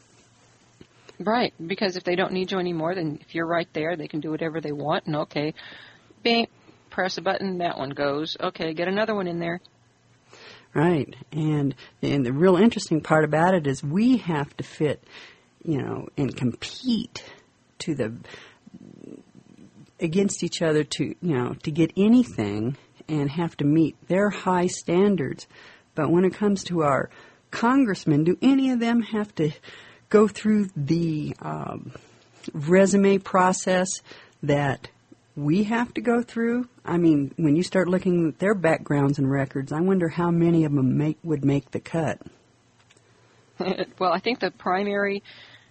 Right, because if they don't need you anymore, then if you're right there, they can do whatever they want. And okay, bing, press a button, that one goes. Okay, get another one in there. Right, and the real interesting part about it is we have to fit, and compete against each other to get anything, and have to meet their high standards. But when it comes to our congressmen, do any of them have to go through the resume process that we have to go through? I mean, when you start looking at their backgrounds and records, I wonder how many of them would make the cut. Well, I think the primary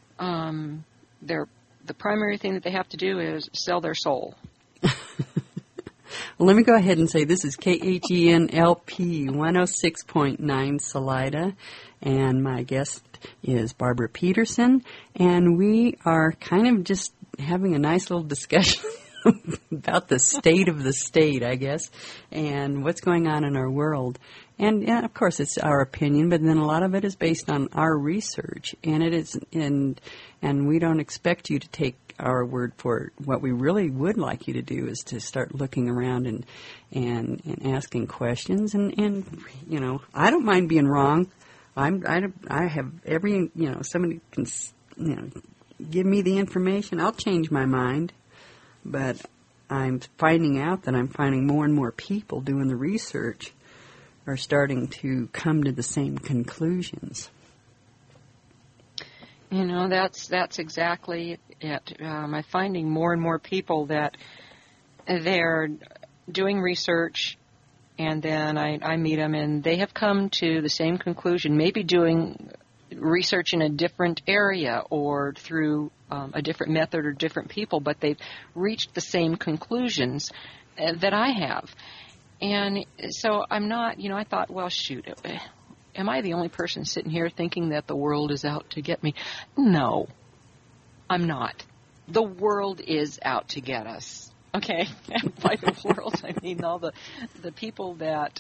thing that they have to do is sell their soul. Well, let me go ahead and say this is KHENLP 106.9 Salida, and my guest is Barbara Peterson, and we are kind of just having a nice little discussion about the state of the state, I guess, and what's going on in our world. And of course, it's our opinion, but then a lot of it is based on our research, and it is, and we don't expect you to take our word for it. What we really would like you to do is to start looking around and asking questions, and I don't mind being wrong. I have every, somebody can, give me the information. I'll change my mind. But I'm finding out that I'm finding more and more people doing the research are starting to come to the same conclusions. That's exactly it. I'm finding more and more people that they're doing research, and then I meet them, and they have come to the same conclusion, maybe doing research in a different area or through a different method or different people, but they've reached the same conclusions that I have. And so I'm not, I thought, well, shoot, am I the only person sitting here thinking that the world is out to get me? No, I'm not. The world is out to get us. Okay, and by the world, I mean all the people that,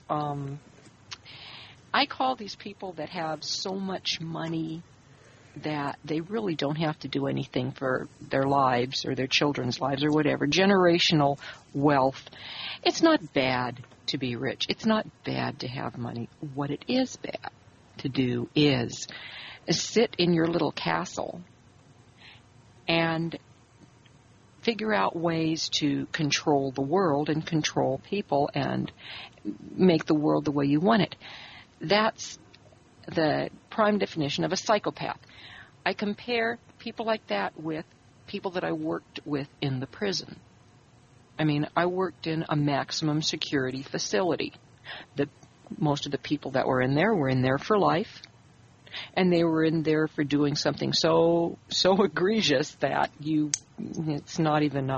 I call these people that have so much money that they really don't have to do anything for their lives or their children's lives or whatever. Generational wealth. It's not bad to be rich. It's not bad to have money. What it is bad to do is sit in your little castle and figure out ways to control the world and control people and make the world the way you want it. That's the prime definition of a psychopath. I compare people like that with people that I worked with in the prison. I mean, I worked in a maximum security facility. Most of the people that were in there for life, and they were in there for doing something so egregious that it's not even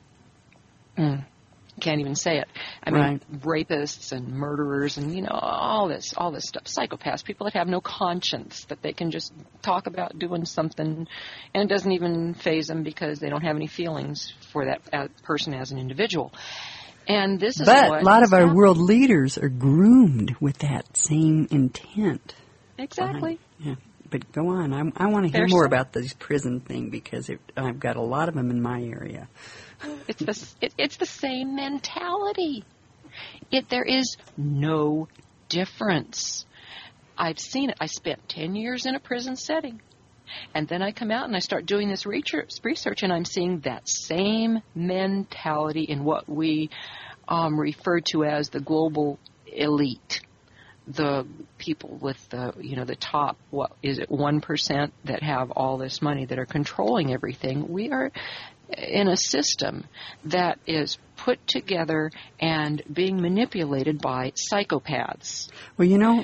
can't even say it. I mean, rapists and murderers and all this stuff, psychopaths, people that have no conscience, that they can just talk about doing something and it doesn't even faze them because they don't have any feelings for that person as an individual. And this is But a lot of our world leaders are groomed with that same intent. Exactly. Yeah. But go on. I want to hear more about this prison thing because I've got a lot of them in my area. It's the same mentality. There is no difference. I've seen it. I spent 10 years in a prison setting. And then I come out and I start doing this research, and I'm seeing that same mentality in what we refer to as the global elite. The people with the top, 1% that have all this money that are controlling everything. We are in a system that is put together and being manipulated by psychopaths. Well,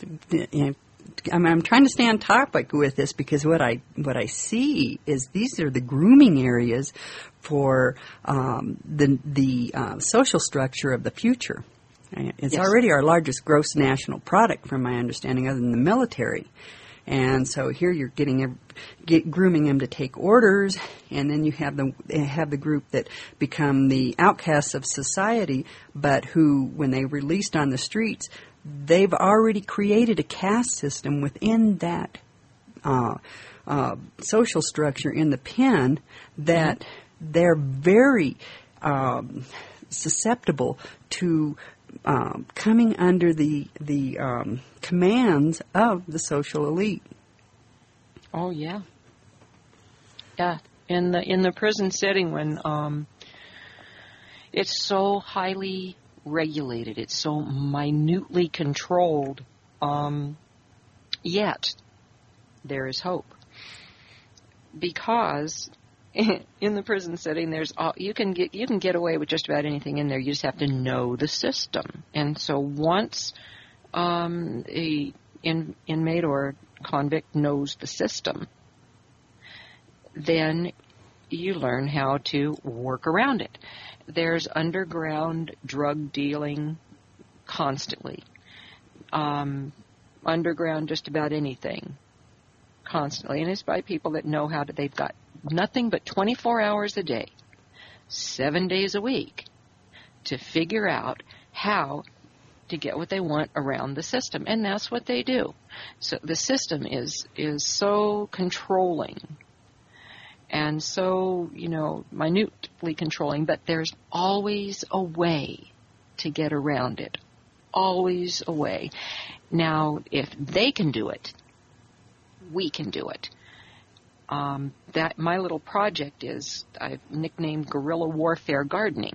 I'm trying to stay on topic with this because what I see is these are the grooming areas for the social structure of the future. It's already our largest gross national product, from my understanding, other than the military. And so here you're grooming them to take orders, and then you have the group that become the outcasts of society, but who, when they released on the streets, they've already created a caste system within that social structure in the pen that they're very susceptible to coming under the commands of the social elite. Oh yeah, yeah. In the prison setting, when it's so highly regulated, it's so minutely controlled, yet there is hope, because in the prison setting, you can get away with just about anything in there. You just have to know the system. And so once a inmate or convict knows the system, then you learn how to work around it. There's underground drug dealing constantly. Underground just about anything constantly. And it's by people that know how to. They've got nothing but 24 hours a day, 7 days a week, to figure out how to get what they want around the system. And that's what they do. So the system is so controlling and so, minutely controlling, but there's always a way to get around it. Always a way. Now, if they can do it, we can do it. That my little project I've nicknamed Guerrilla Warfare Gardening.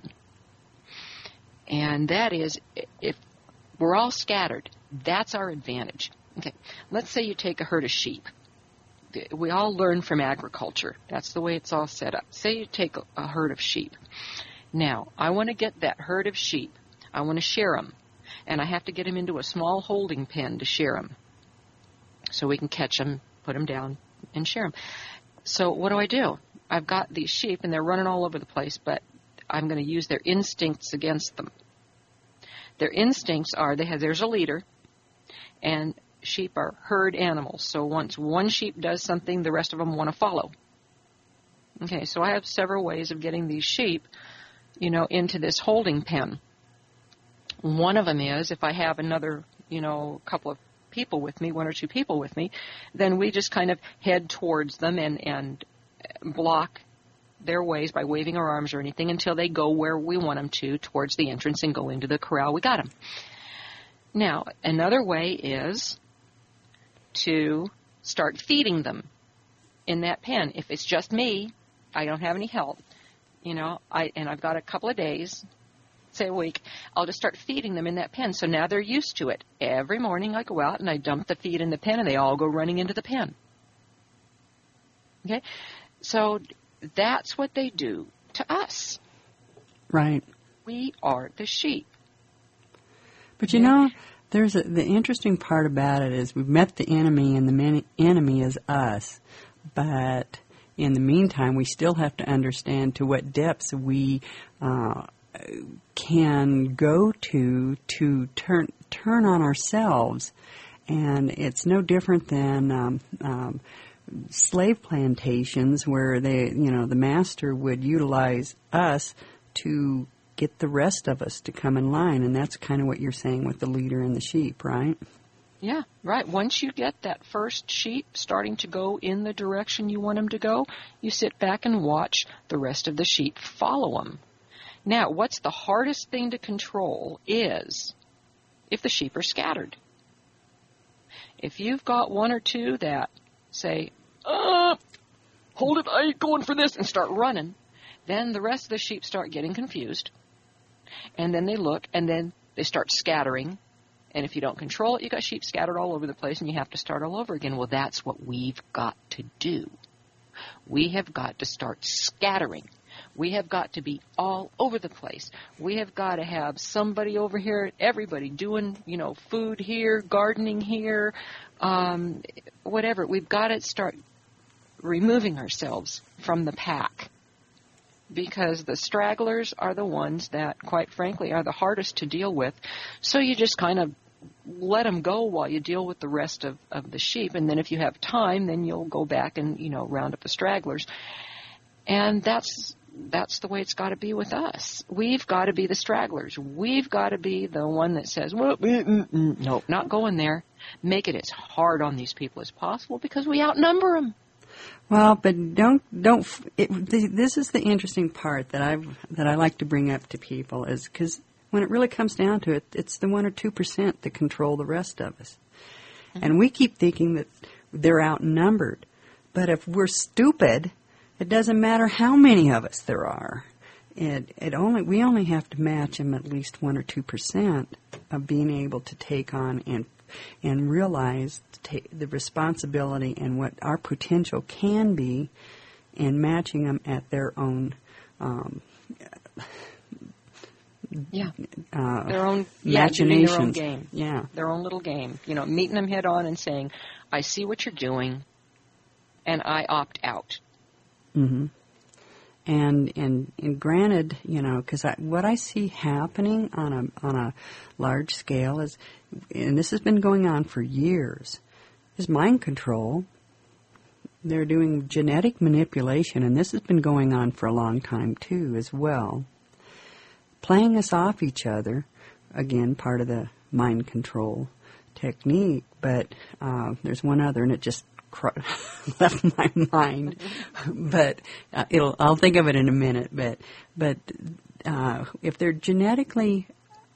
And that is, if we're all scattered, that's our advantage. Okay, let's say you take a herd of sheep. We all learn from agriculture. That's the way it's all set up. Say you take a herd of sheep. Now, I want to get that herd of sheep. I want to share them. And I have to get them into a small holding pen to share them. So we can catch them, put them down, and share them. So what do? I've got these sheep, and they're running all over the place, but I'm going to use their instincts against them. Their instincts are, there's a leader, and sheep are herd animals. So once one sheep does something, the rest of them want to follow. Okay, so I have several ways of getting these sheep, into this holding pen. One of them is, if I have another, couple of people with me, 1 or 2 people with me, then we just kind of head towards them and block their ways by waving our arms or anything until they go where we want them to, towards the entrance, and go into the corral. We got them. Now, another way is to start feeding them in that pen. If it's just me, I don't have any help, and I've got a couple of days, say a week, I'll just start feeding them in that pen. So now they're used to it. Every morning I go out and I dump the feed in the pen, and they all go running into the pen. Okay? So that's what they do to us. Right. We are the sheep. But you know, the interesting part about it is we've met the enemy, and the enemy is us. But in the meantime, we still have to understand to what depths we can go to turn on ourselves. And it's no different than slave plantations where the master would utilize us to get the rest of us to come in line. And that's kind of what you're saying with the leader and the sheep, right? Yeah, right. Once you get that first sheep starting to go in the direction you want them to go, you sit back and watch the rest of the sheep follow them. Now, what's the hardest thing to control is if the sheep are scattered. If you've got one or two that say, hold it, I ain't going for this, and start running, then the rest of the sheep start getting confused. And then they look, and then they start scattering. And if you don't control it, you got sheep scattered all over the place, and you have to start all over again. Well, that's what we've got to do. We have got to start scattering. We have got to be all over the place. We have got to have somebody over here, everybody doing, food here, gardening here, whatever. We've got to start removing ourselves from the pack, because the stragglers are the ones that, quite frankly, are the hardest to deal with. So you just kind of let them go while you deal with the rest of the sheep. And then if you have time, then you'll go back and, round up the stragglers. And that's the way it's got to be with us. We've got to be the stragglers. We've got to be the one that says, well, no, not going there. Make it as hard on these people as possible because we outnumber them. Well, but this is the interesting part that I like to bring up to people, is because when it really comes down to it, it's the 1 or 2% that control the rest of us. Mm-hmm. And we keep thinking that they're outnumbered. But if we're stupid, it doesn't matter how many of us there are. We only have to match them at least 1 or 2% of being able to take on and realize the responsibility and what our potential can be, and matching them at their own their own imaginations. Their own game. Yeah. Their own little game. Meeting them head on and saying, I see what you're doing, and I opt out. Mm-hmm. And granted, because what I see happening on a large scale is, and this has been going on for years, is mind control. They're doing genetic manipulation, and this has been going on for a long time too, as well. Playing us off each other, again, part of the mind control technique. But there's one other, and it just left my mind, but I'll think of it in a minute. But if they're genetically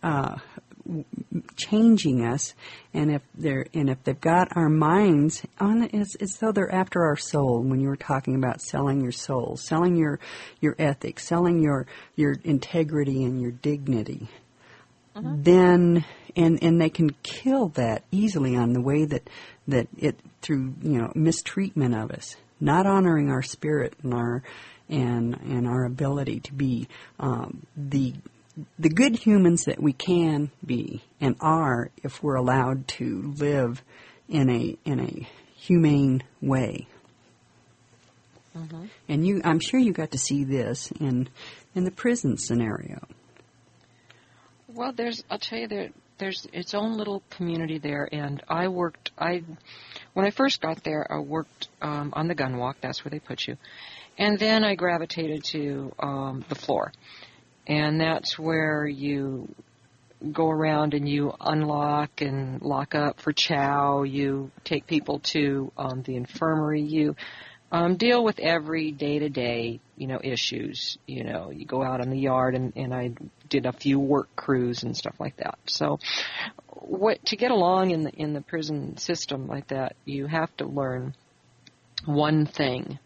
changing us, and if they've got our minds on it, it's though they're after our soul. When you were talking about selling your soul, selling your ethics, selling your integrity and your dignity, then and they can kill that easily on the way that it through mistreatment of us, not honoring our spirit and our ability to be the good humans that we can be and are, if we're allowed to live in a humane way. Mm-hmm. And I'm sure you got to see this in the prison scenario. Well, I'll tell you, there's its own little community there, and when I first got there, I worked on the gun walk. That's where they put you. And then I gravitated to the floor. And that's where you go around and you unlock and lock up for chow. You take people to the infirmary. You deal with every day-to-day, issues. You go out in the yard, and I did a few work crews and stuff like that. So to get along in the prison system like that, you have to learn one thing,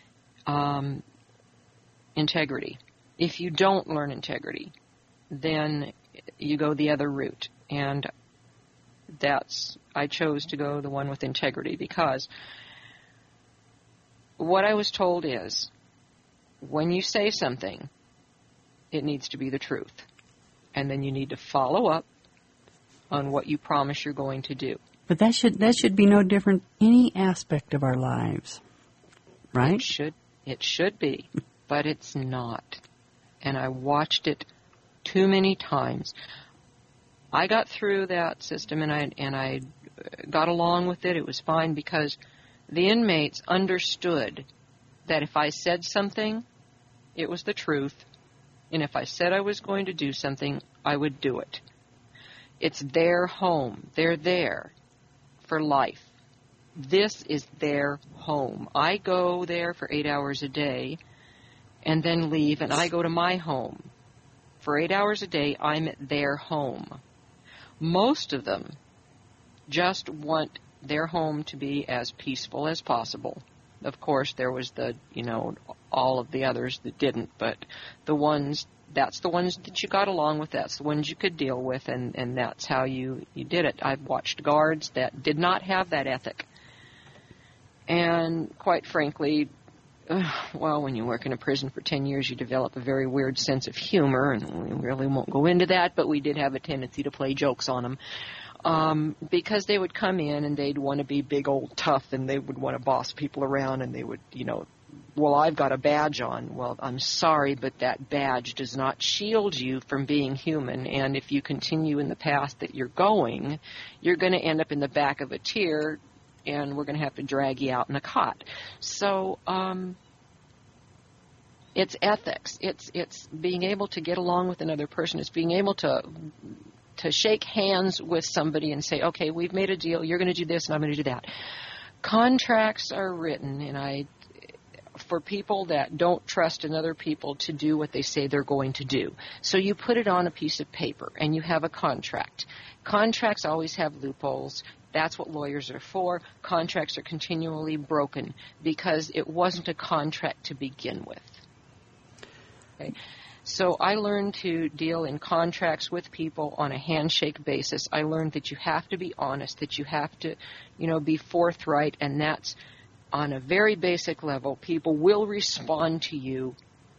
integrity. If you don't learn integrity, then you go the other route. And I chose to go the one with integrity, because what I was told is, when you say something, it needs to be the truth. And then you need to follow up on what you promise you're going to do. But that should be no different any aspect of our lives, right? It should be, but it's not. And I watched it too many times. I got through that system and I got along with it. It was fine because the inmates understood that if I said something, it was the truth. And if I said I was going to do something, I would do it. It's their home. They're there for life. This is their home. I go there for 8 hours a day and then leave, and I go to my home. For 8 hours a day, I'm at their home. Most of them just want their home to be as peaceful as possible. Of course, there was all of the others that didn't, but that's the ones that you got along with, that's the ones you could deal with, and that's how you did it. I've watched guards that did not have that ethic. And quite frankly, when you work in a prison for 10 years, you develop a very weird sense of humor, and we really won't go into that, but we did have a tendency to play jokes on them. Because they would come in and they'd want to be big old tough and they would want to boss people around and they would, well, I've got a badge on. Well, I'm sorry, but that badge does not shield you from being human. And if you continue in the path that you're going, you're going to end up in the back of a tier and we're going to have to drag you out in a cot. So, it's ethics. It's being able to get along with another person. It's being able to shake hands with somebody and say, okay, we've made a deal, you're going to do this and I'm going to do that. Contracts are written, for people that don't trust another people to do what they say they're going to do. So you put it on a piece of paper and you have a contract. Contracts always have loopholes. That's what lawyers are for. Contracts are continually broken because it wasn't a contract to begin with. Okay? So I learned to deal in contracts with people on a handshake basis. I learned that you have to be honest, that you have to, be forthright, and that's on a very basic level. People will respond to you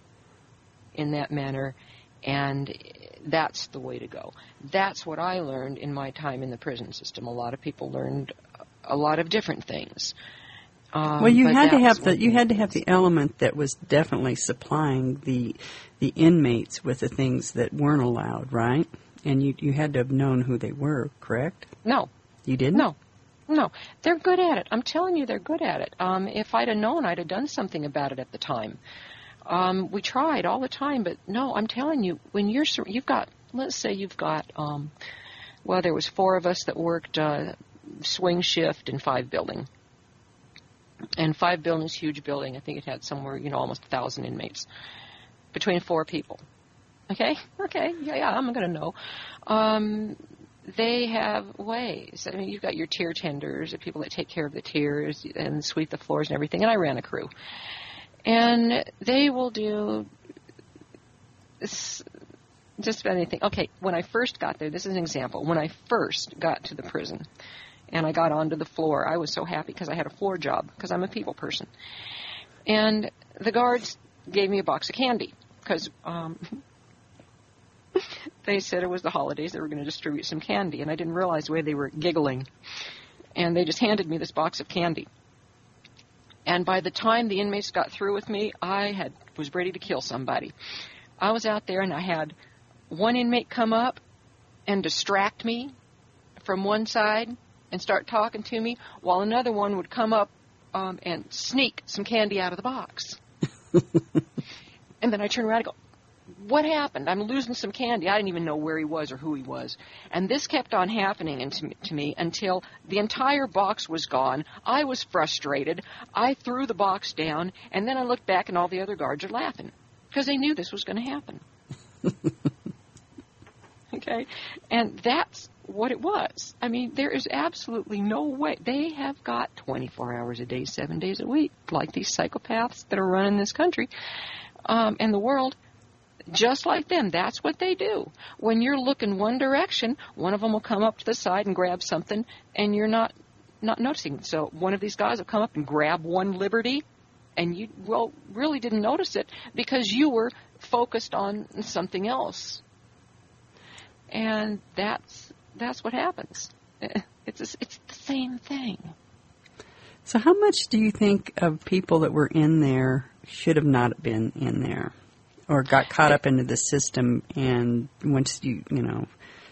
in that manner, and that's the way to go. That's what I learned in my time in the prison system. A lot of people learned a lot of different things. Well, you had to have the element that was definitely supplying the inmates with the things that weren't allowed, right? And you had to have known who they were, correct? No. You didn't? No. They're good at it. I'm telling you, they're good at it. If I'd have known, I'd have done something about it at the time. We tried all the time, but no, I'm telling you, when you've got, let's say you've got, there was 4 of us that worked swing shift in 5 building. And 5 buildings, huge building. I think it had somewhere, almost 1,000 inmates. Between 4 people. Okay, yeah, I'm going to know. They have ways. I mean, you've got your tier tenders, the people that take care of the tiers and sweep the floors and everything. And I ran a crew. And they will do just about anything. Okay, when I first got there, this is an example. When I first got to the prison, and I got onto the floor, I was so happy because I had a floor job, because I'm a people person. And the guards gave me a box of candy, because they said it was the holidays, they were going to distribute some candy, and I didn't realize the way they were giggling. And they just handed me this box of candy. And by the time the inmates got through with me, I was ready to kill somebody. I was out there, and I had one inmate come up and distract me from one side and start talking to me, while another one would come up and sneak some candy out of the box. And then I turn around and go, what happened? I'm losing some candy. I didn't even know where he was or who he was. And this kept on happening to me until the entire box was gone. I was frustrated. I threw the box down, and then I looked back, and all the other guards are laughing because they knew this was going to happen. Okay? And that's what it was. I mean, there is absolutely no way. They have got 24 hours a day, 7 days a week, like these psychopaths that are running this country and the world. Just like them, that's what they do. When you're looking one direction, one of them will come up to the side and grab something, and you're not noticing. So one of these guys will come up and grab one liberty, And you, well, really didn't notice it because you were focused on something else. And that's what happens. It's the same thing. So how much do you think of people that were in there should have not been in there or got caught up into the system and once you know?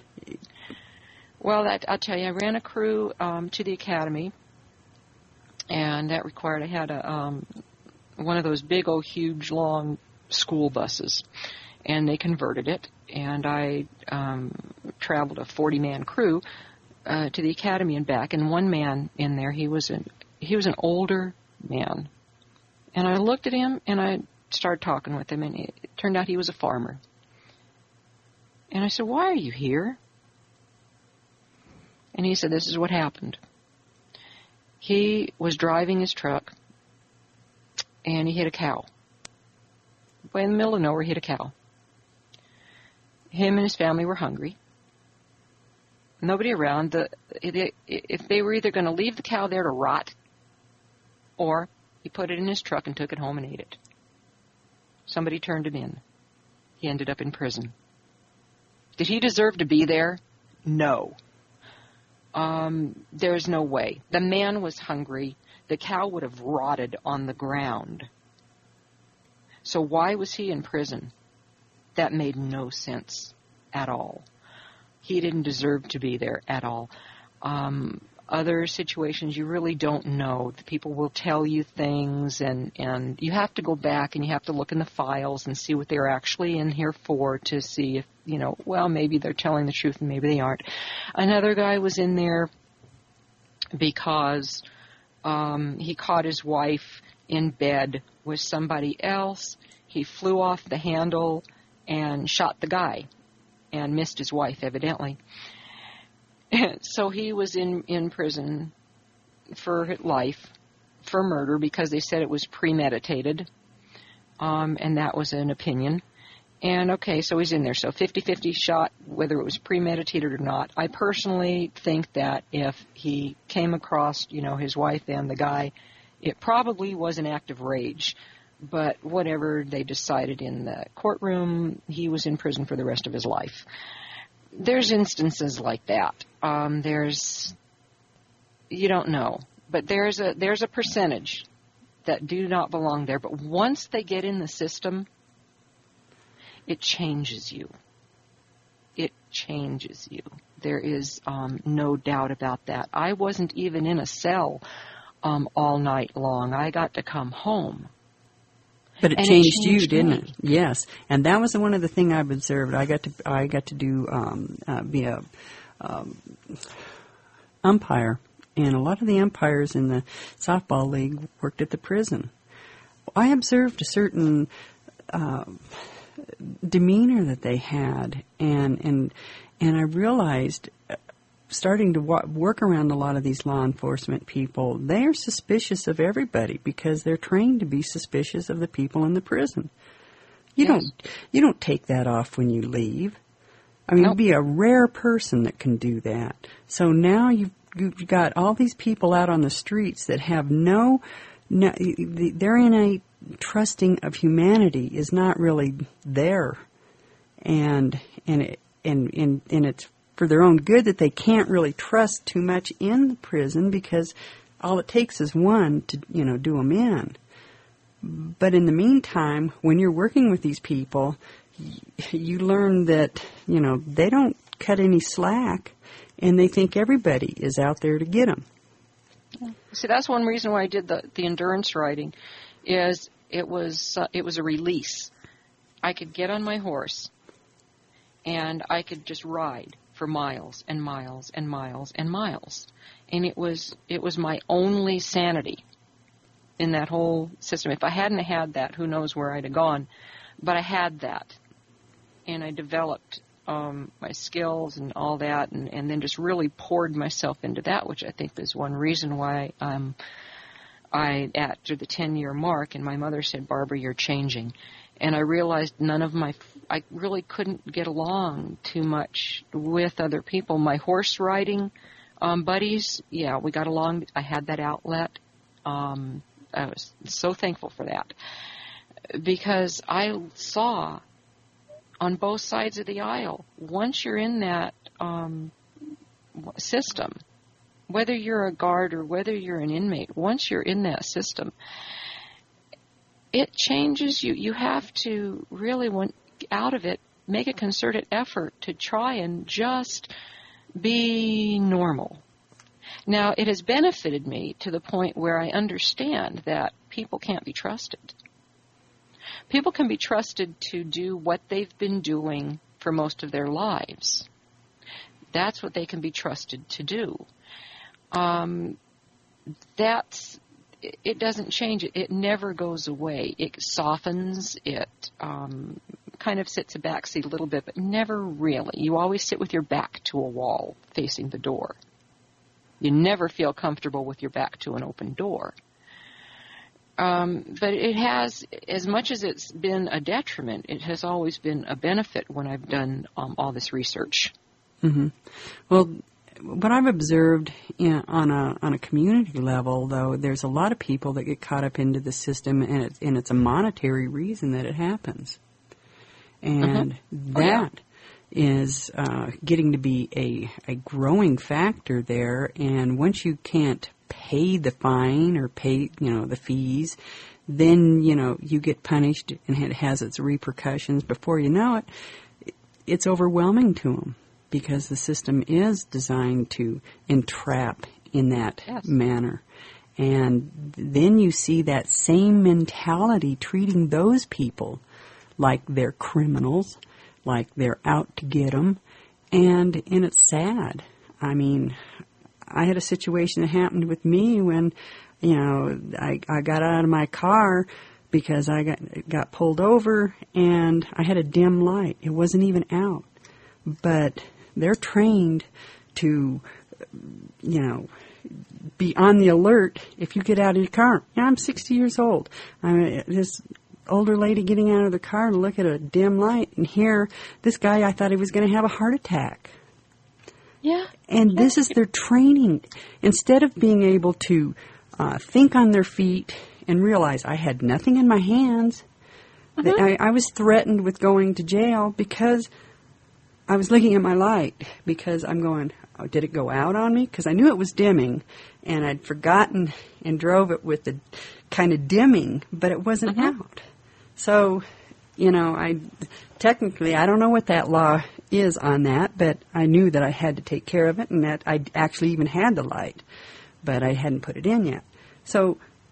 Well, I'll tell you, I ran a crew to the academy, and that required I had one of those big, huge, long school buses, and they converted it, and I traveled a 40-man crew to the academy and back, and one man in there, he was an older man, and I looked at him, and I started talking with him, and it turned out he was a farmer. And I said, "Why are you here?" And he said, "This is what happened. He was driving his truck, and he hit a cow. Way in the middle of nowhere, he hit a cow. Him and his family were hungry. Nobody around. If they were either going to leave the cow there to rot, or he put it in his truck and took it home and ate it. Somebody turned him in. He ended up in prison. Did he deserve to be there? No. There's no way. The man was hungry. The cow would have rotted on the ground. So why was he in prison? That made no sense at all. He didn't deserve to be there at all. Other situations, you really don't know. The people will tell you things, and you have to go back and you have to look in the files and see what they're actually in here for to see if, well, maybe they're telling the truth and maybe they aren't. Another guy was in there because he caught his wife in bed with somebody else. He flew off the handle and shot the guy and missed his wife, evidently. So he was in prison for life for murder because they said it was premeditated, and that was an opinion. And, okay, so he's in there. So 50-50 shot, whether it was premeditated or not. I personally think that if he came across, his wife and the guy, it probably was an act of rage. But whatever they decided in the courtroom, he was in prison for the rest of his life. There's instances like that. You don't know, but there's a percentage that do not belong there. But once they get in the system, it changes you. It changes you. There is no doubt about that. I wasn't even in a cell all night long. I got to come home. But it changed you, didn't it? Yes, and that was one of the things I've observed. I got to be a umpire, and a lot of the umpires in the softball league worked at the prison. I observed a certain demeanor that they had, and I realized, starting to work around a lot of these law enforcement people, they are suspicious of everybody because they're trained to be suspicious of the people in the prison. You don't take that off when you leave. I mean, You'd be a rare person that can do that. So now you've got all these people out on the streets that have their innate trusting of humanity is not really there, and it's for their own good that they can't really trust too much in the prison because all it takes is one to, do them in. But in the meantime, when you're working with these people, you learn that, they don't cut any slack and they think everybody is out there to get them. See, that's one reason why I did the endurance riding, is it was a release. I could get on my horse and I could just ride for miles and miles and miles and miles. And it was my only sanity in that whole system. If I hadn't had that, who knows where I'd have gone. But I had that. And I developed my skills and all that, and then just really poured myself into that, which I think is one reason why after the 10-year mark, and my mother said, "Barbara, you're changing." And I realized I really couldn't get along too much with other people. My horse riding buddies, we got along. I had that outlet. was so thankful for that, because I saw on both sides of the aisle, once you're in that system, whether you're a guard or whether you're an inmate, once you're in that system, it changes you. You have to really, want out of it, make a concerted effort to try and just be normal. Now, it has benefited me to the point where I understand that people can't be trusted. People can be trusted to do what they've been doing for most of their lives. That's what they can be trusted to do. It doesn't change. It never goes away. It softens. It kind of sits a backseat a little bit, but never really. You always sit with your back to a wall facing the door. You never feel comfortable with your back to an open door. But it has, as much as it's been a detriment, it has always been a benefit when I've done all this research. Mm-hmm. Well, what I've observed on a community level, though, there's a lot of people that get caught up into the system, and it's a monetary reason that it happens. And that is getting to be a growing factor there. And once you can't pay the fine or pay, the fees, then, you get punished, and it has its repercussions. Before you know it, it's overwhelming to them, because the system is designed to entrap in that manner. And then you see that same mentality treating those people like they're criminals, like they're out to get them, and it's sad. I mean, I had a situation that happened with me when, I got out of my car because I got pulled over, and I had a dim light. It wasn't even out. But they're trained to, be on the alert if you get out of your car. I'm 60 years old. This older lady getting out of the car to look at a dim light and hear this guy, I thought he was going to have a heart attack. Yeah. And this is their training. Instead of being able to think on their feet and realize I had nothing in my hands, I was threatened with going to jail because I was looking at my light, because I'm going, did it go out on me? Because I knew it was dimming, and I'd forgotten and drove it with the kind of dimming, but it wasn't out. So, I don't know what that law is on that, but I knew that I had to take care of it, and that I actually even had the light, but I hadn't put it in yet. So,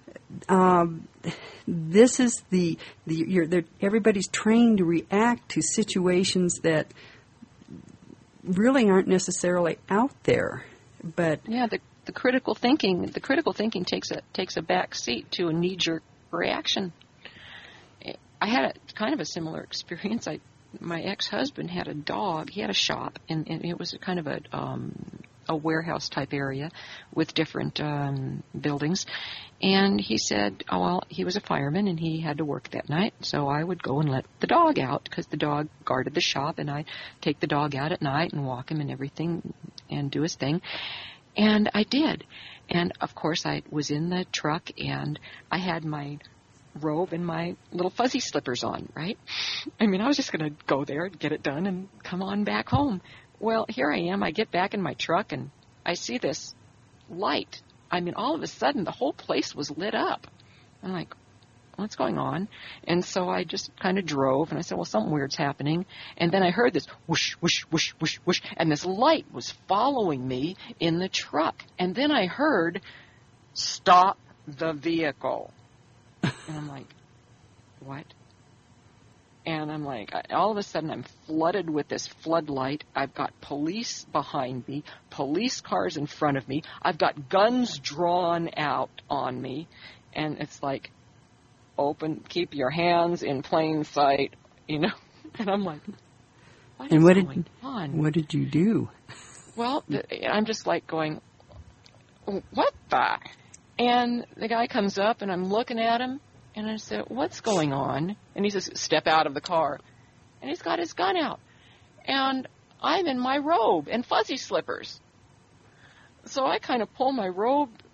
this is everybody's trained to react to situations that really aren't necessarily out there, but the critical thinking takes a back seat to a knee-jerk reaction. I had kind of a similar experience. My ex-husband had a dog. He had a shop, and it was kind of a warehouse type area with different buildings. And he said, he was a fireman and he had to work that night, so I would go and let the dog out, because the dog guarded the shop, and I'd take the dog out at night and walk him and everything and do his thing. And I did. And, of course, I was in the truck, and I had my robe and my little fuzzy slippers on, right? I mean, I was just going to go there and get it done and come on back home. Well, here I am. I get back in my truck, and I see this light. I mean, all of a sudden, the whole place was lit up. I'm like, what's going on? And so I just kind of drove, and I said, well, something weird's happening. And then I heard this whoosh, whoosh, whoosh, whoosh, whoosh, and this light was following me in the truck. And then I heard, stop the vehicle. And I'm like, what? And I'm like, all of a sudden I'm flooded with this floodlight. I've got police behind me, police cars in front of me. I've got guns drawn out on me. And it's like, keep your hands in plain sight, And I'm like, what is going on? What did you do? Well, I'm just like going, what the? And the guy comes up, and I'm looking at him. And I said, what's going on? And he says, step out of the car. And he's got his gun out. And I'm in my robe and fuzzy slippers. So I kind of pull my robe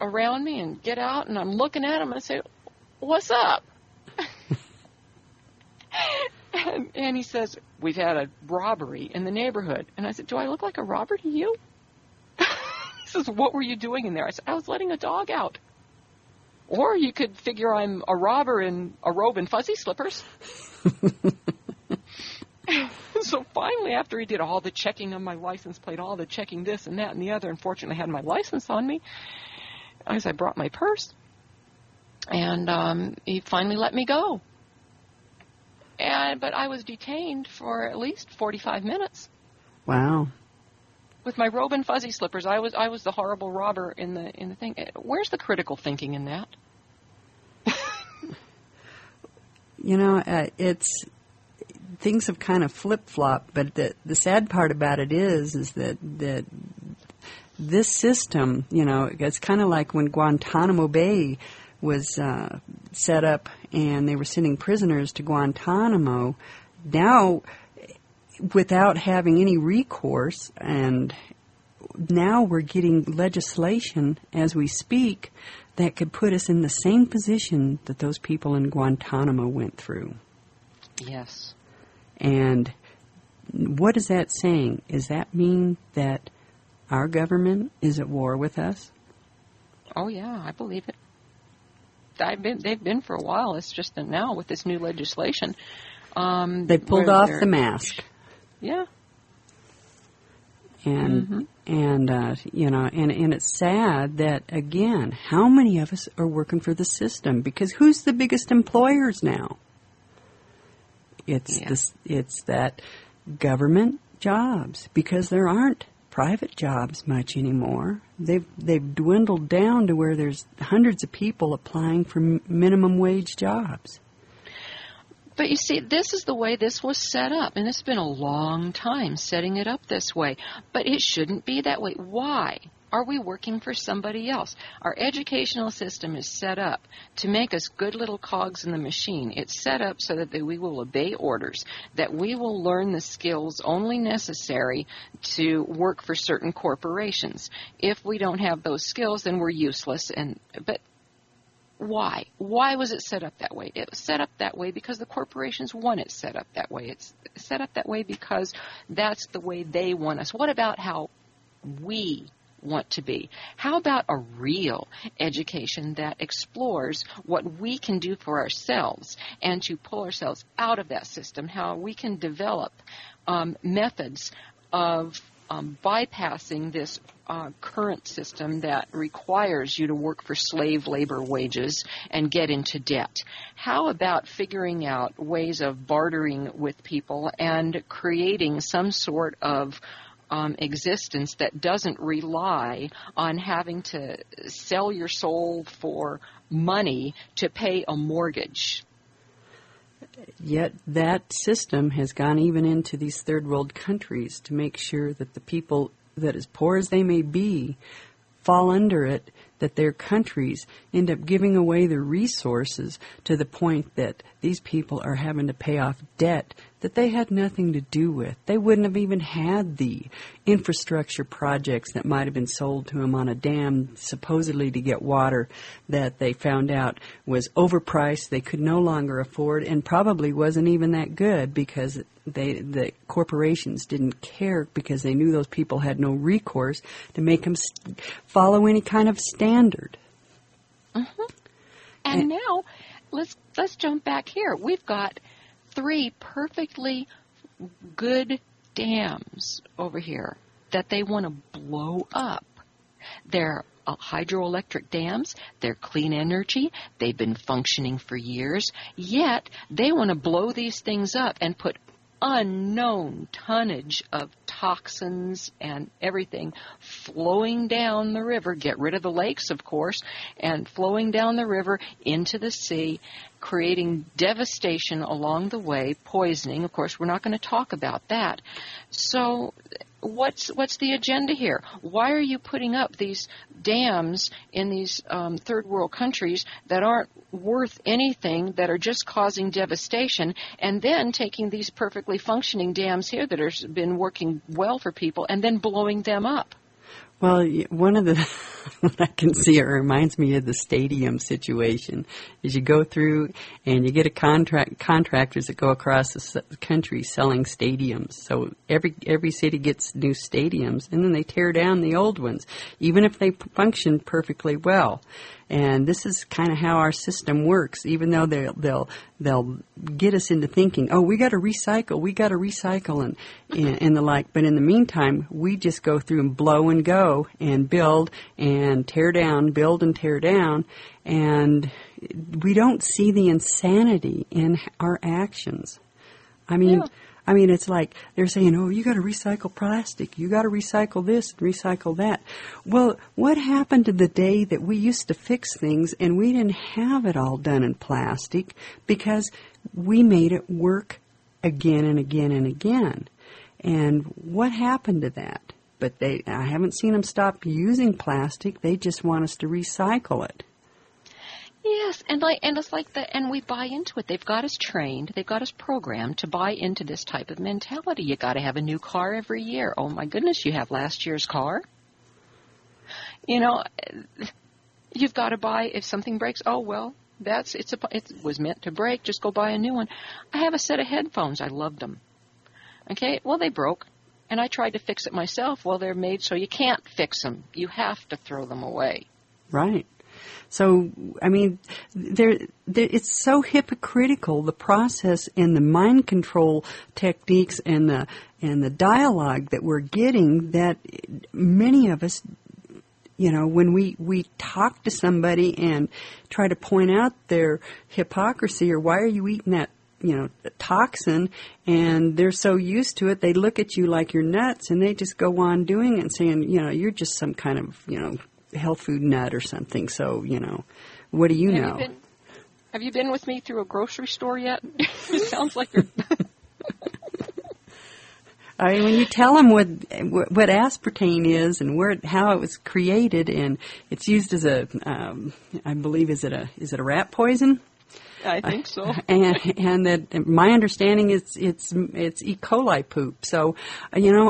around me and get out, and I'm looking at him and I say, "What's up?" and he says, "We've had a robbery in the neighborhood." And I said, "Do I look like a robber to you?" He says, "What were you doing in there?" I said, "I was letting a dog out." Or you could figure I'm a robber in a robe and fuzzy slippers. So finally, after he did all the checking on my license plate, all the checking this and that and the other, unfortunately I had my license on me, I brought my purse, and he finally let me go. But I was detained for at least 45 minutes. Wow. With my robe and fuzzy slippers, I was the horrible robber in the thing. Where's the critical thinking in that? It's things have kind of flip-flopped, but the sad part about it is that this system, it's kind of like when Guantanamo Bay was set up and they were sending prisoners to Guantanamo. Now, without having any recourse, and now we're getting legislation as we speak that could put us in the same position that those people in Guantanamo went through. Yes. And what is that saying? Does that mean that our government is at war with us? Oh, yeah, I believe it. They've been for a while. It's just that now with this new legislation. They pulled off the mask. Yeah. And it's sad that, again, how many of us are working for the system? Because who's the biggest employers now? It's that government jobs, because there aren't private jobs much anymore. They've dwindled down to where there's hundreds of people applying for minimum wage jobs. But you see, this is the way this was set up, and it's been a long time setting it up this way. But it shouldn't be that way. Why are we working for somebody else? Our educational system is set up to make us good little cogs in the machine. It's set up so that we will obey orders, that we will learn the skills only necessary to work for certain corporations. If we don't have those skills, then we're useless. But why? Why was it set up that way? It was set up that way because the corporations want it set up that way. It's set up that way because that's the way they want us. What about how we want to be? How about a real education that explores what we can do for ourselves and to pull ourselves out of that system, how we can develop methods of bypassing this current system that requires you to work for slave labor wages and get into debt? How about figuring out ways of bartering with people and creating some sort of existence that doesn't rely on having to sell your soul for money to pay a mortgage? Yet that system has gone even into these third world countries to make sure that the people that, as poor as they may be, fall under it, that their countries end up giving away their resources to the point that these people are having to pay off debt that they had nothing to do with. They wouldn't have even had the infrastructure projects that might have been sold to them on a dam supposedly to get water that they found out was overpriced, they could no longer afford, and probably wasn't even that good because the corporations didn't care because they knew those people had no recourse to make them follow any kind of standard. Mm-hmm. And now, let's jump back here. We've got 3 perfectly good dams over here that they want to blow up. They're hydroelectric dams. They're clean energy. They've been functioning for years. Yet, they want to blow these things up and put unknown tonnage of toxins and everything flowing down the river, get rid of the lakes, of course, and flowing down the river into the sea, creating devastation along the way, poisoning. Of course, we're not going to talk about that. So what's the agenda here? Why are you putting up these dams in these third world countries that aren't worth anything, that are just causing devastation, and then taking these perfectly functioning dams here that have been working well for people and then blowing them up? Well, one of the, what I can see, it reminds me of the stadium situation, is you go through and you get contractors that go across the country selling stadiums. So every city gets new stadiums, and then they tear down the old ones, even if they function perfectly well. And this is kind of how our system works. Even though they'll get us into thinking, oh, we got to recycle, and the like. But in the meantime, we just go through and blow and go and build and tear down, build and tear down, and we don't see the insanity in our actions. I mean. Yeah. I mean, it's like they're saying, oh, you got to recycle plastic. You got to recycle this and recycle that. Well, what happened to the day that we used to fix things and we didn't have it all done in plastic because we made it work again and again and again? And what happened to that? But I haven't seen them stop using plastic. They just want us to recycle it. Yes, and it's like and we buy into it. They've got us trained, they've got us programmed to buy into this type of mentality. You got to have a new car every year. Oh my goodness, you have last year's car. You know, you've got to buy if something breaks. Oh well, it was meant to break. Just go buy a new one. I have a set of headphones. I loved them. Okay, well they broke, and I tried to fix it myself. Well, they're made so you can't fix them. You have to throw them away. Right. So, I mean, it's so hypocritical, the process and the mind control techniques and the dialogue that we're getting, that many of us, you know, when we talk to somebody and try to point out their hypocrisy, or why are you eating that, you know, toxin, and they're so used to it, they look at you like you're nuts, and they just go on doing it and saying, you know, you're just some kind of, you know, health food nut or something. So, you know, what do you know? Have you been with me through a grocery store yet? It sounds like you're... I mean, when you tell them what aspartame is and how it was created, and it's used as a, I believe, is it a rat poison? I think so. And that my understanding is it's E. coli poop. So, you know.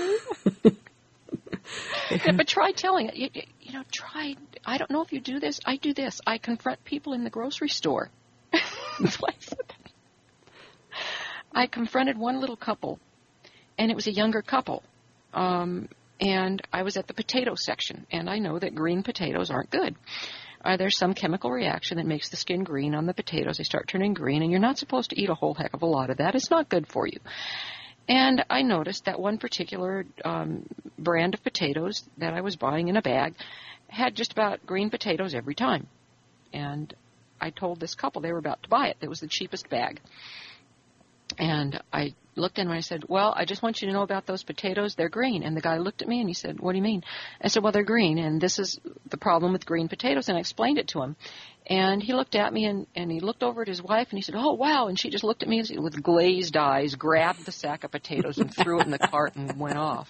Yeah, but try telling it. You know, try. I don't know if you do this. I do this. I confront people in the grocery store. That's why I said that. I confronted one little couple, and it was a younger couple. And I was at the potato section, and I know that green potatoes aren't good. There's some chemical reaction that makes the skin green on the potatoes. They start turning green, and you're not supposed to eat a whole heck of a lot of that. It's not good for you. And I noticed that one particular brand of potatoes that I was buying in a bag had just about green potatoes every time. And I told this couple they were about to buy it. It was the cheapest bag. And I looked at him and I said, well, I just want you to know about those potatoes. They're green. And the guy looked at me and he said, what do you mean? I said, well, they're green, and this is the problem with green potatoes. And I explained it to him. And he looked at me and he looked over at his wife and he said, oh, wow. And she just looked at me with glazed eyes, grabbed the sack of potatoes and threw it in the cart and went off.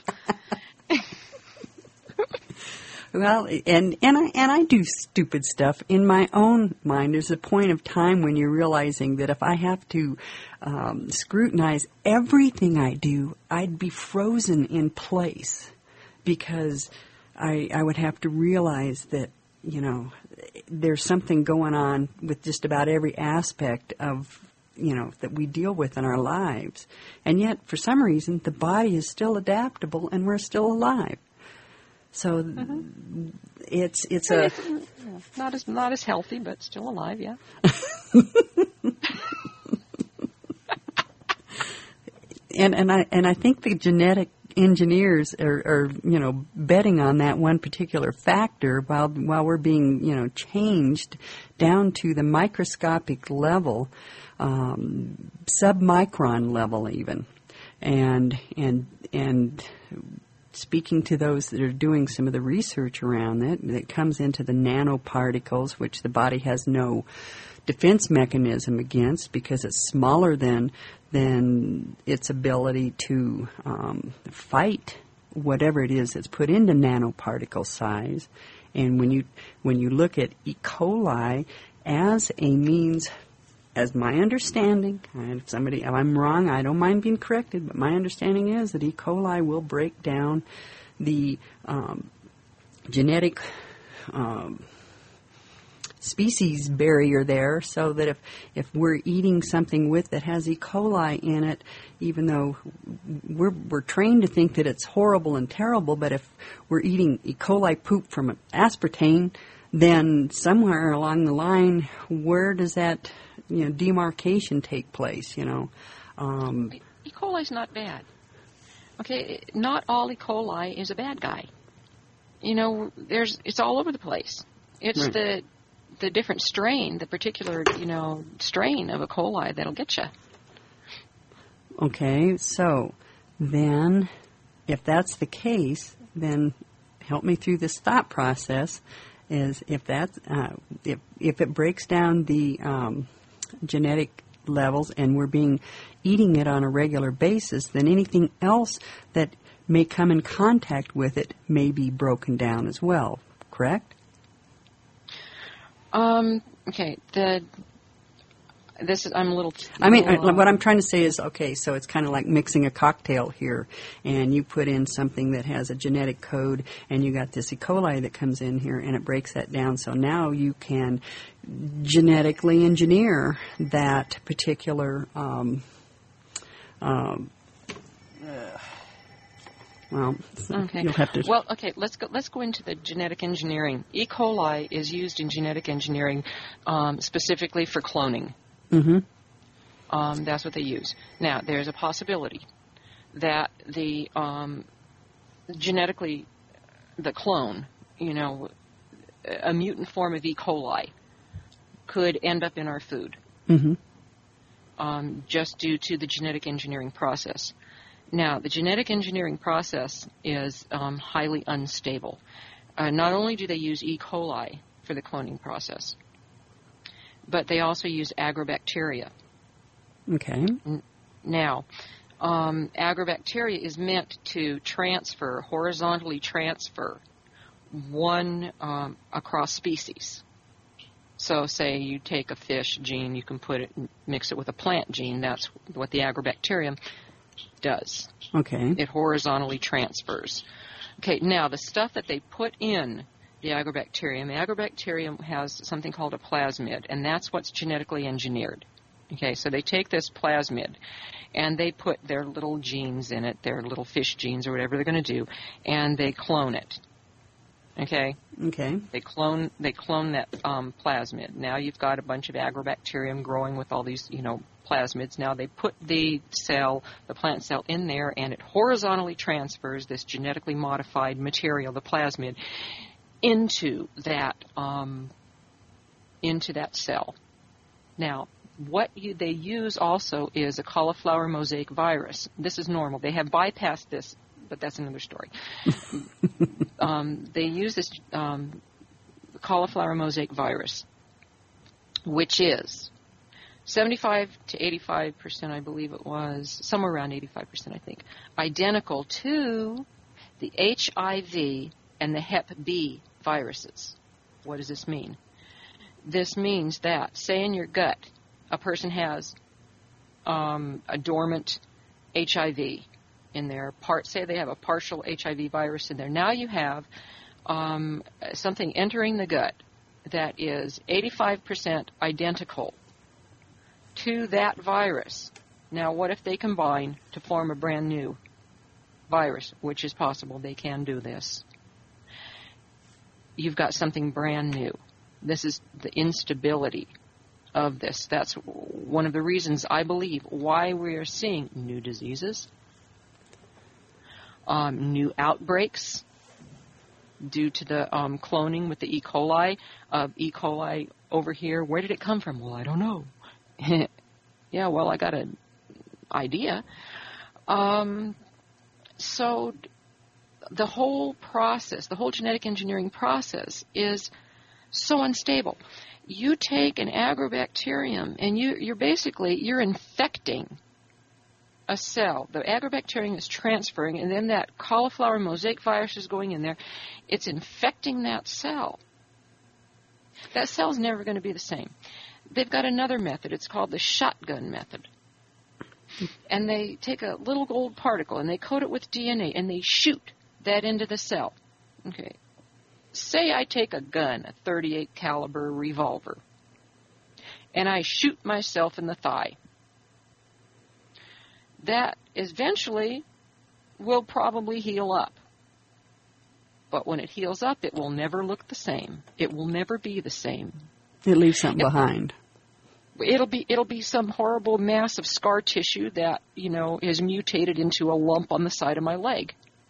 Well, and I do stupid stuff in my own mind. There's a point of time when you're realizing that if I have to scrutinize everything I do, I'd be frozen in place, because I would have to realize that, you know, there's something going on with just about every aspect of, you know, that we deal with in our lives. And yet, for some reason, the body is still adaptable and we're still alive. So it's not as healthy, but still alive, yeah. And I think the genetic engineers are you know, betting on that one particular factor while we're being, you know, changed down to the microscopic level, submicron level even, and speaking to those that are doing some of the research around that comes into the nanoparticles, which the body has no defense mechanism against because it's smaller than its ability to fight whatever it is that's put into nanoparticle size. And when you look at E. coli as a means, as my understanding, and if I'm wrong, I don't mind being corrected, but my understanding is that E. coli will break down the genetic species barrier there, so that if we're eating something with that has E. coli in it, even though we're trained to think that it's horrible and terrible, but if we're eating E. coli poop from aspartame, then somewhere along the line, where does that demarcation take place? E. coli is not bad. Okay, not all E. coli is a bad guy. It's all over the place. It's right. the different strain, the particular, strain of E. coli that'll get you. Okay, so then if that's the case, then help me through this thought process. Is if it breaks down the genetic levels and we're eating it on a regular basis, then anything else that may come in contact with it may be broken down as well, correct? Okay. I'm a little. What I'm trying to say is, okay, so it's kind of like mixing a cocktail here, and you put in something that has a genetic code, and you got this E. coli that comes in here, and it breaks that down. So now you can genetically engineer that particular. Okay. You'll have to. Well, okay. Let's go into the genetic engineering. E. coli is used in genetic engineering specifically for cloning. Mm-hmm. That's what they use. Now, there's a possibility that the genetically, the clone, a mutant form of E. coli, could end up in our food, just due to the genetic engineering process. Now, the genetic engineering process is highly unstable. Not only do they use E. coli for the cloning process, but they also use agrobacteria. Okay. Now, agrobacteria is meant to horizontally transfer one across species. So, say you take a fish gene, you can mix it with a plant gene. That's what the agrobacterium does. Okay. It horizontally transfers. Okay, now the stuff that they put in the agrobacterium has something called a plasmid, and that's what's genetically engineered. Okay, so they take this plasmid and they put their little genes in it, their little fish genes or whatever they're going to do, and they clone it. Okay? Okay. They clone that plasmid. Now you've got a bunch of agrobacterium growing with all these, plasmids. Now they put the plant cell in there, and it horizontally transfers this genetically modified material, the plasmid, into that cell. Now, what they use also is a cauliflower mosaic virus. This is normal. They have bypassed this, but that's another story. They use this cauliflower mosaic virus, which is 75 to 85%, I believe it was, somewhere around 85%, I think, identical to the HIV and the Hep B viruses. What does this mean? This means that, say in your gut, a person has a dormant HIV in their part. Say they have a partial HIV virus in there. Now you have something entering the gut that is 85% identical to that virus. Now, what if they combine to form a brand new virus, which is possible? They can do this. You've got something brand new. This is the instability of this. That's one of the reasons, I believe, why we are seeing new diseases, new outbreaks due to the cloning with the E. coli. E. coli over here, where did it come from? Well, I don't know. Yeah, well, I got an idea. So the whole process, the whole genetic engineering process is so unstable. You take an agrobacterium and you're infecting a cell. The agrobacterium is transferring, and then that cauliflower mosaic virus is going in there. It's infecting that cell. That cell's never going to be the same. They've got another method. It's called the shotgun method. And they take a little gold particle and they coat it with DNA and they shoot that into the cell. Okay. Say I take a gun, a .38 caliber revolver, and I shoot myself in the thigh. That eventually will probably heal up. But when it heals up, it will never look the same. It will never be the same. It leaves something behind. It'll be some horrible mass of scar tissue that, is mutated into a lump on the side of my leg.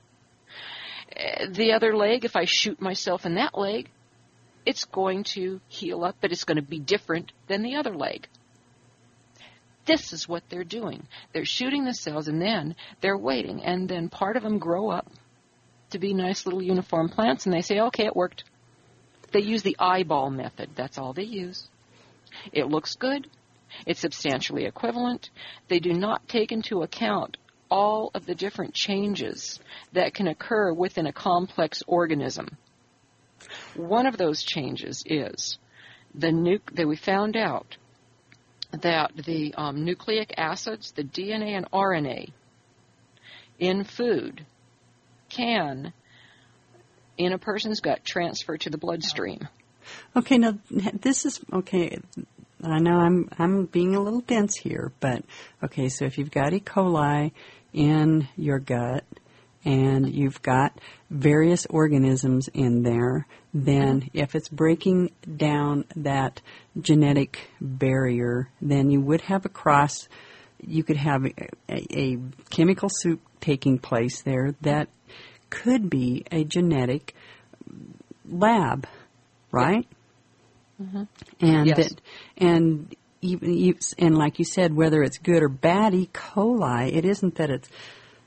The other leg, if I shoot myself in that leg, it's going to heal up, but it's going to be different than the other leg. This is what they're doing. They're shooting the cells, and then they're waiting, and then part of them grow up to be nice little uniform plants, and they say, okay, it worked. They use the eyeball method. That's all they use. It looks good. It's substantially equivalent. They do not take into account all of the different changes that can occur within a complex organism. One of those changes is that we found out that the nucleic acids, the DNA and RNA in food can, in a person's gut, transfer to the bloodstream. Okay, now this is okay. I know I'm being a little dense here, but okay. So if you've got E. coli in your gut and you've got various organisms in there, then if it's breaking down that genetic barrier, then you would have you could have a chemical soup taking place there that could be a genetic lab, right? Mm-hmm. And yes. and like you said, whether it's good or bad E. coli, it isn't that it's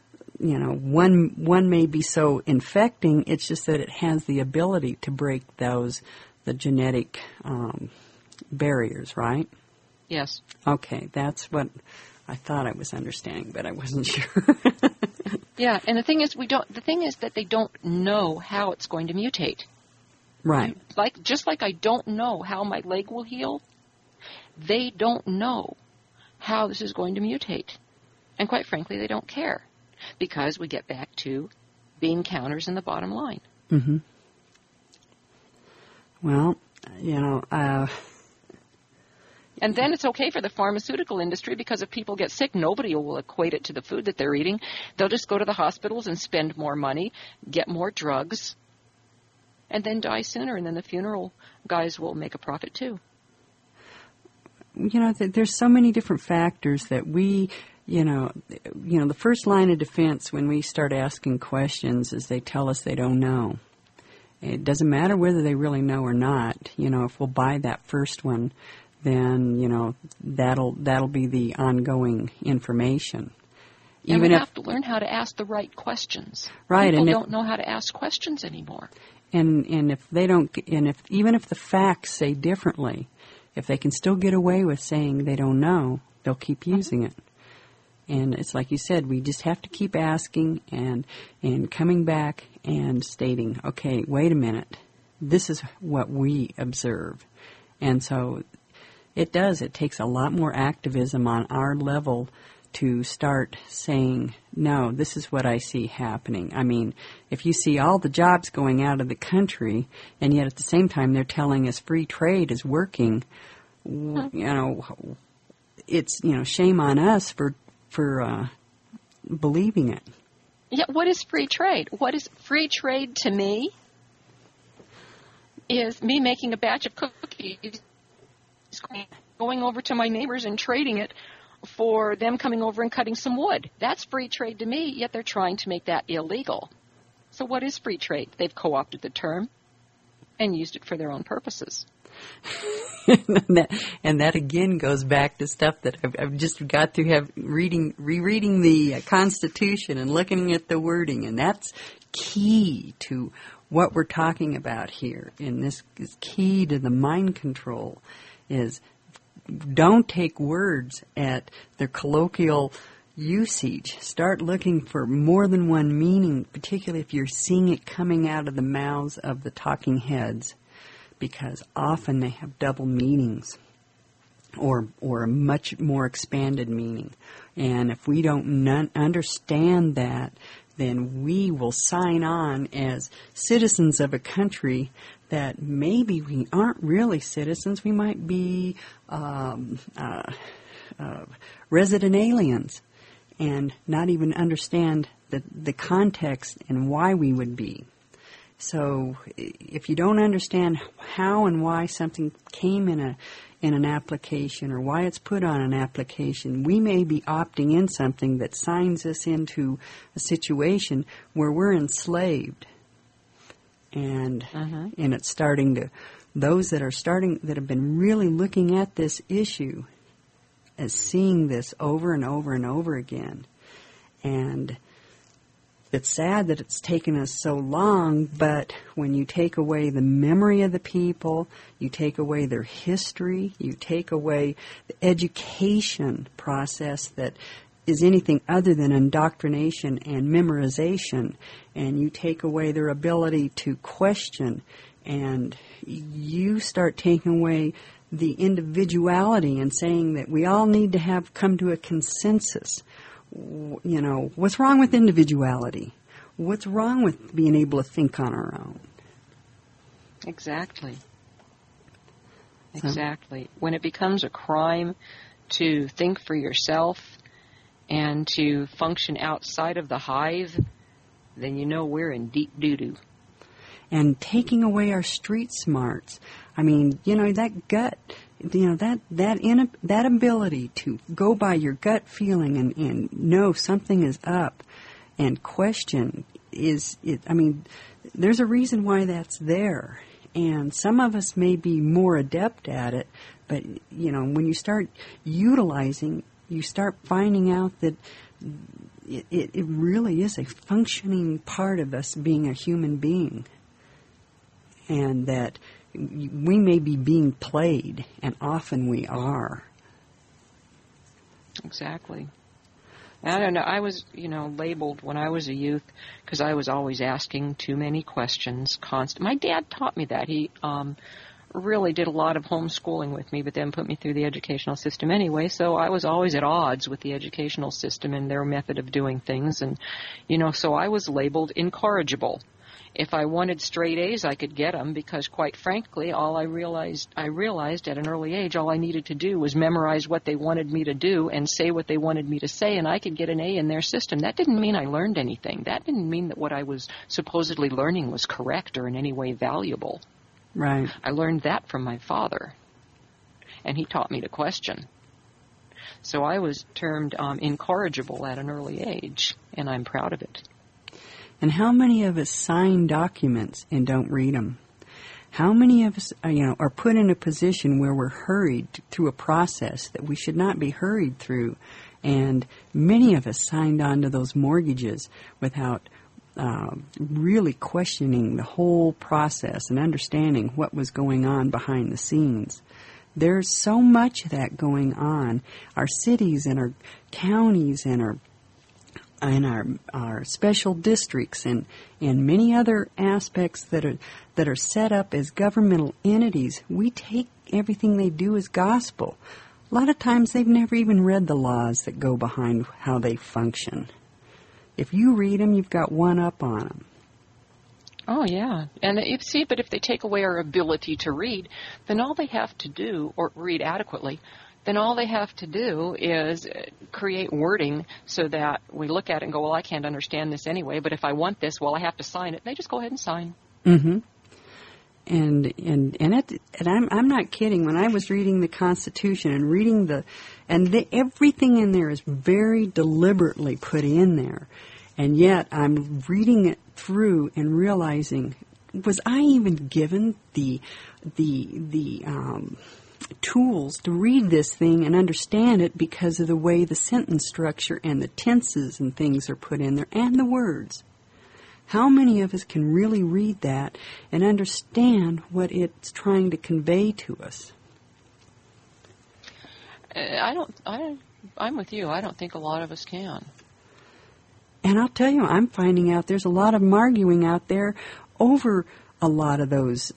one may be so infecting. It's just that it has the ability to break the genetic barriers, right? Yes. Okay, that's what I thought I was understanding, but I wasn't sure. Yeah, and the thing is that they don't know how it's going to mutate. Right. Just like I don't know how my leg will heal, they don't know how this is going to mutate. And quite frankly, they don't care, because we get back to bean counters in the bottom line. Mm-hmm. Well, and then it's okay for the pharmaceutical industry, because if people get sick, nobody will equate it to the food that they're eating. They'll just go to the hospitals and spend more money, get more drugs, and then die sooner, and then the funeral guys will make a profit too. There's so many different factors that we, the first line of defense when we start asking questions is they tell us they don't know. It doesn't matter whether they really know or not. If we'll buy that first one, then, that'll be the ongoing information. And we have to learn how to ask the right questions. Right. People don't know how to ask questions anymore. And if they don't, even if the facts say differently, if they can still get away with saying they don't know, they'll keep using it. And it's like you said, we just have to keep asking and coming back and stating, okay, wait a minute, this is what we observe. And so it takes a lot more activism on our level to start saying, no, this is what I see happening. I mean, if you see all the jobs going out of the country, and yet at the same time they're telling us free trade is working, it's, shame on us for believing it. Yeah, what is free trade? What is free trade to me is me making a batch of cookies, going over to my neighbors and trading it for them coming over and cutting some wood. That's free trade to me, yet they're trying to make that illegal. So what is free trade? They've co-opted the term and used it for their own purposes. and that again goes back to stuff that I've just got to have rereading the Constitution and looking at the wording, and that's key to what we're talking about here. And this is key to the mind control, is don't take words at their colloquial usage. Start looking for more than one meaning, particularly if you're seeing it coming out of the mouths of the talking heads, because often they have double meanings or a much more expanded meaning. And if we don't understand that, then we will sign on as citizens of a country that maybe we aren't really citizens. We might be resident aliens and not even understand the context and why we would be. So if you don't understand how and why something came in an application or why it's put on an application, we may be opting in something that signs us into a situation where we're enslaved. And it's starting to, those that have been really looking at this issue as seeing this over and over and over again. And it's sad that it's taken us so long, but when you take away the memory of the people, you take away their history, you take away the education process that is anything other than indoctrination and memorization, and you take away their ability to question, and you start taking away the individuality and saying that we all need to have come to a consensus. You know, what's wrong with individuality? What's wrong with being able to think on our own? Exactly. Exactly. When it becomes a crime to think for yourself and to function outside of the hive, then you know we're in deep doo-doo. And taking away our street smarts. I mean, you know, that gut, you know, that ability to go by your gut feeling and know something is up and question I mean, there's a reason why that's there. And some of us may be more adept at it, but, you know, when you start utilizing, you start finding out that it really is a functioning part of us being a human being. And that we may be being played, and often we are. Exactly. I don't know. I was, you know, labeled when I was a youth because I was always asking too many questions. My dad taught me that. He really did a lot of homeschooling with me, but then put me through the educational system anyway. So I was always at odds with the educational system and their method of doing things. And, you know, so I was labeled incorrigible. If I wanted straight A's, I could get them because, quite frankly, I realized at an early age, all I needed to do was memorize what they wanted me to do and say what they wanted me to say, and I could get an A in their system. That didn't mean I learned anything. That didn't mean that what I was supposedly learning was correct or in any way valuable. Right. I learned that from my father, and he taught me to question. So I was termed incorrigible at an early age, and I'm proud of it. And how many of us sign documents and don't read them? How many of us, are put in a position where we're hurried through a process that we should not be hurried through? And many of us signed on to those mortgages without really questioning the whole process and understanding what was going on behind the scenes. There's so much of that going on. Our cities and our counties and our special districts and many other aspects that are set up as governmental entities, we take everything they do as gospel. A lot of times they've never even read the laws that go behind how they function. If you read them, you've got one up on them. Oh, yeah. And but if they take away our ability to read, then all they have to do, or read adequately, then all they have to do is create wording so that we look at it and go, well, I can't understand this anyway, but if I want this, well, I have to sign it. They just go ahead and sign. Mm-hmm. And I'm not kidding. When I was reading the Constitution and reading everything in there is very deliberately put in there, and yet I'm reading it through and realizing, was I even given the tools to read this thing and understand it because of the way the sentence structure and the tenses and things are put in there and the words? How many of us can really read that and understand what it's trying to convey to us? I'm with you. I don't think a lot of us can. And I'll tell you, I'm finding out there's a lot of arguing out there over a lot of those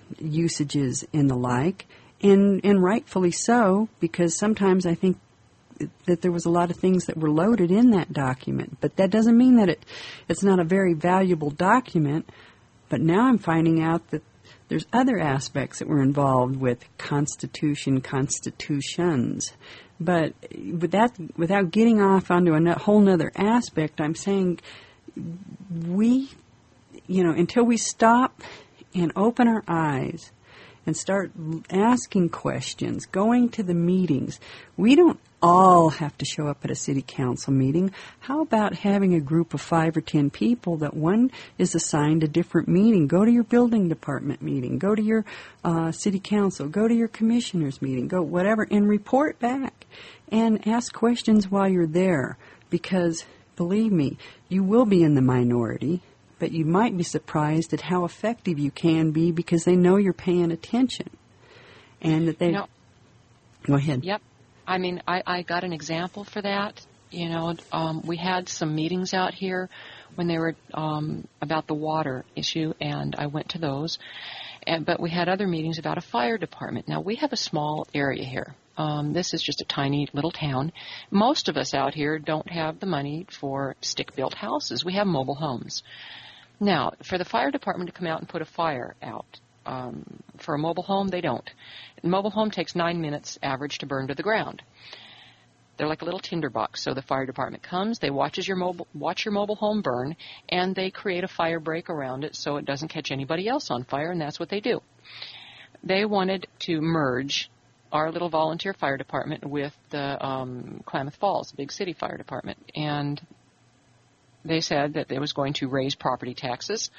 usages and the like, and rightfully so, because sometimes I think that there was a lot of things that were loaded in that document. But that doesn't mean that it's not a very valuable document. But now I'm finding out that there's other aspects that were involved with constitutions. But without getting off onto a whole nother aspect, I'm saying until we stop and open our eyes and start asking questions, going to the meetings. We don't all have to show up at a city council meeting. How about having a group of 5 or 10 people that one is assigned a different meeting? Go to your building department meeting. Go to your city council. Go to your commissioners meeting. Go whatever and report back and ask questions while you're there, because believe me, you will be in the minority. But you might be surprised at how effective you can be because they know you're paying attention. And that they... Go ahead. Yep. I mean, I got an example for that. We had some meetings out here when they were about the water issue, and I went to those. But we had other meetings about a fire department. Now, we have a small area here. This is just a tiny little town. Most of us out here don't have the money for stick-built houses. We have mobile homes. Now, for the fire department to come out and put a fire out, for a mobile home, they don't. A mobile home takes 9 minutes average to burn to the ground. They're like a little tinderbox. So the fire department comes, they watch your mobile home burn, and they create a fire break around it so it doesn't catch anybody else on fire, and that's what they do. They wanted to merge our little volunteer fire department with the Klamath Falls, big city fire department, and they said that it was going to raise property taxes,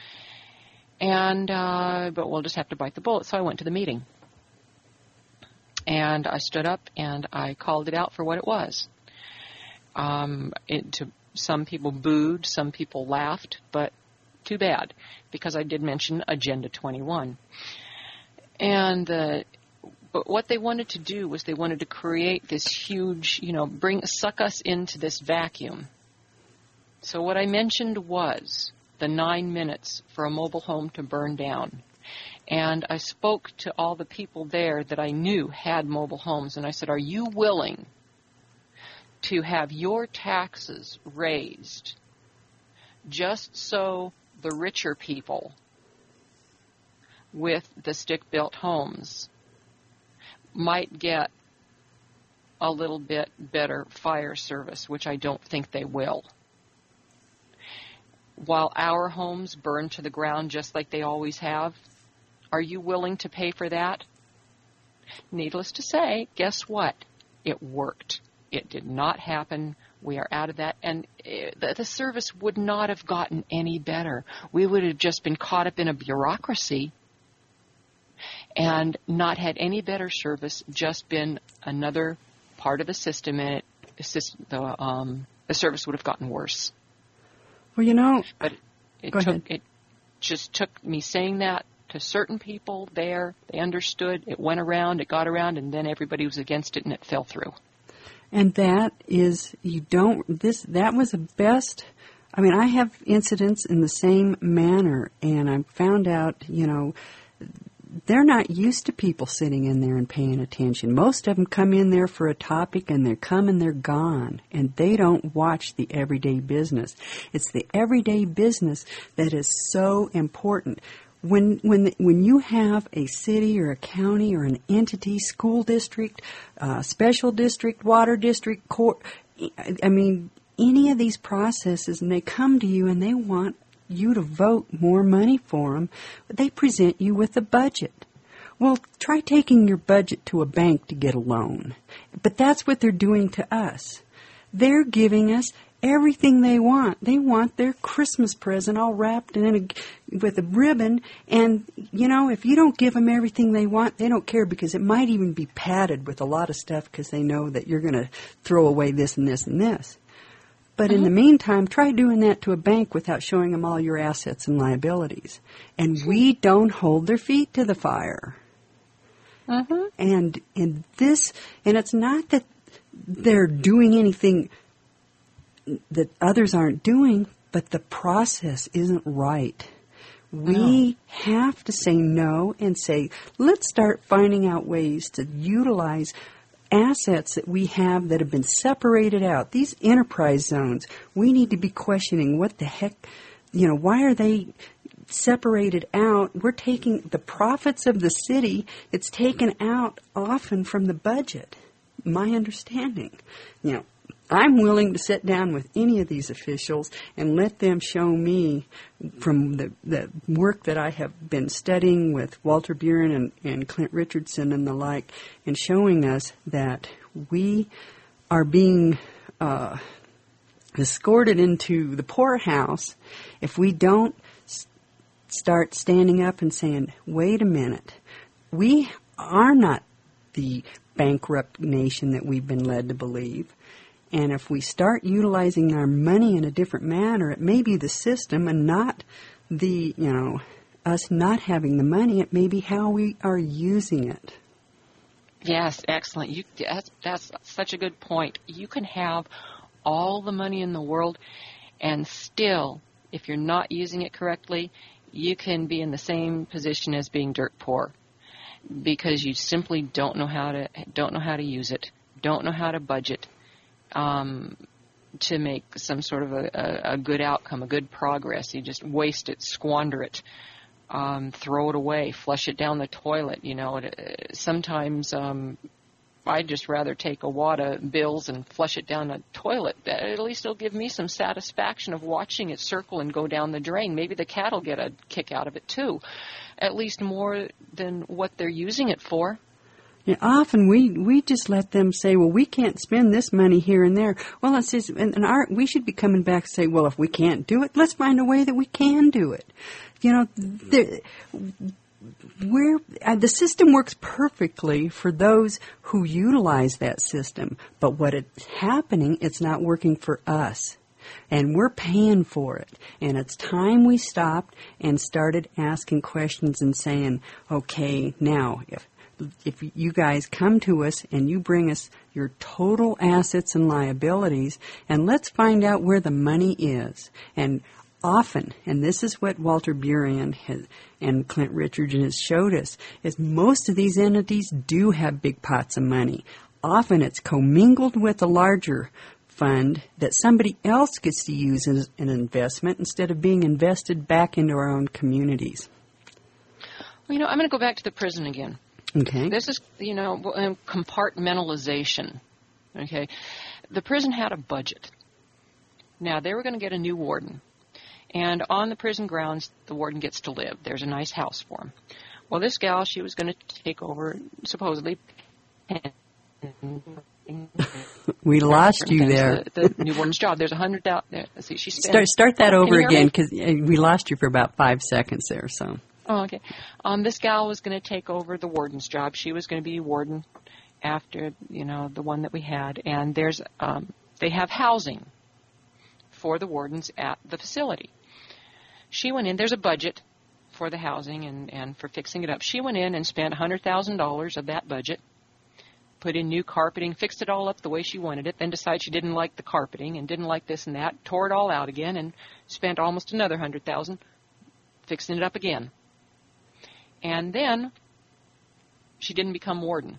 but we'll just have to bite the bullet. So I went to the meeting, and I stood up and I called it out for what it was. Some people booed, some people laughed, but too bad, because I did mention Agenda 21. But what they wanted to do was they wanted to create this huge, suck us into this vacuum. So what I mentioned was the 9 minutes for a mobile home to burn down. And I spoke to all the people there that I knew had mobile homes, and I said, are you willing to have your taxes raised just so the richer people with the stick-built homes might get a little bit better fire service, which I don't think they will, while our homes burn to the ground just like they always have? Are you willing to pay for that? Needless to say, guess what? It worked. It did not happen. We are out of that. And the service would not have gotten any better. We would have just been caught up in a bureaucracy and not had any better service, just been another part of the system, and the service would have gotten worse. Well, but it just took me saying that to certain people there. They understood. It went around, it got around, and then everybody was against it, and it fell through. And that was the best. I mean, I have incidents in the same manner, and I found out, they're not used to people sitting in there and paying attention. Most of them come in there for a topic, and they're come and they're gone, and they don't watch the everyday business. It's the everyday business that is so important. When you have a city or a county or an entity, school district, special district, water district, court, any of these processes, and they come to you and they want you to vote more money for them, they present you with a budget. Well, try taking your budget to a bank to get a loan. But that's what they're doing to us. They're giving us everything they want. They want their Christmas present all wrapped with a ribbon, and, if you don't give them everything they want, they don't care, because it might even be padded with a lot of stuff because they know that you're going to throw away this and this and this. But in the meantime, try doing that to a bank without showing them all your assets and liabilities. And we don't hold their feet to the fire. And it's not that they're doing anything that others aren't doing, but the process isn't right. We have to say no and say, let's start finding out ways to utilize assets that we have that have been separated out, these enterprise zones, we need to be questioning what the heck, why are they separated out? We're taking the profits of the city, it's taken out often from the budget, my understanding. I'm willing to sit down with any of these officials and let them show me from the work that I have been studying with Walter Buren and Clint Richardson and the like, and showing us that we are being escorted into the poorhouse if we don't start standing up and saying, wait a minute, we are not the bankrupt nation that we've been led to believe. And if we start utilizing our money in a different manner, it may be the system and not the, us not having the money. It may be how we are using it. Yes, excellent. That's such a good point. You can have all the money in the world, and still, if you're not using it correctly, you can be in the same position as being dirt poor, because you simply don't know how to use it, don't know how to budget. To make some sort of a good outcome, a good progress. You just waste it, squander it, throw it away, flush it down the toilet. Sometimes I'd just rather take a wad of bills and flush it down the toilet. At least it'll give me some satisfaction of watching it circle and go down the drain. Maybe the cat will get a kick out of it too, at least more than what they're using it for. Often we just let them say, well, we can't spend this money here and there. Well, it's just, we should be coming back and say, well, if we can't do it, let's find a way that we can do it. The system works perfectly for those who utilize that system. But what it's happening, it's not working for us. And we're paying for it. And it's time we stopped and started asking questions and saying, okay, now, if you guys come to us and you bring us your total assets and liabilities, and let's find out where the money is. And often, and this is what Walter Buren and Clint Richardson has showed us, is most of these entities do have big pots of money. Often it's commingled with a larger fund that somebody else gets to use as an investment instead of being invested back into our own communities. Well, I'm going to go back to the prison again. Okay. This is, compartmentalization. Okay. The prison had a budget. Now, they were going to get a new warden. And on the prison grounds, the warden gets to live. There's a nice house for him. Well, this gal, she was going to take over, supposedly. We lost you there. The new warden's job. There's 100,000. See, she start that over again, because we lost you for about 5 seconds there. So. Oh, okay. This gal was going to take over the warden's job. She was going to be warden after, the one that we had. And they have housing for the wardens at the facility. She went in. There's a budget for the housing and for fixing it up. She went in and spent $100,000 of that budget, put in new carpeting, fixed it all up the way she wanted it, then decided she didn't like the carpeting and didn't like this and that, tore it all out again, and spent almost another $100,000 fixing it up again. And then she didn't become warden.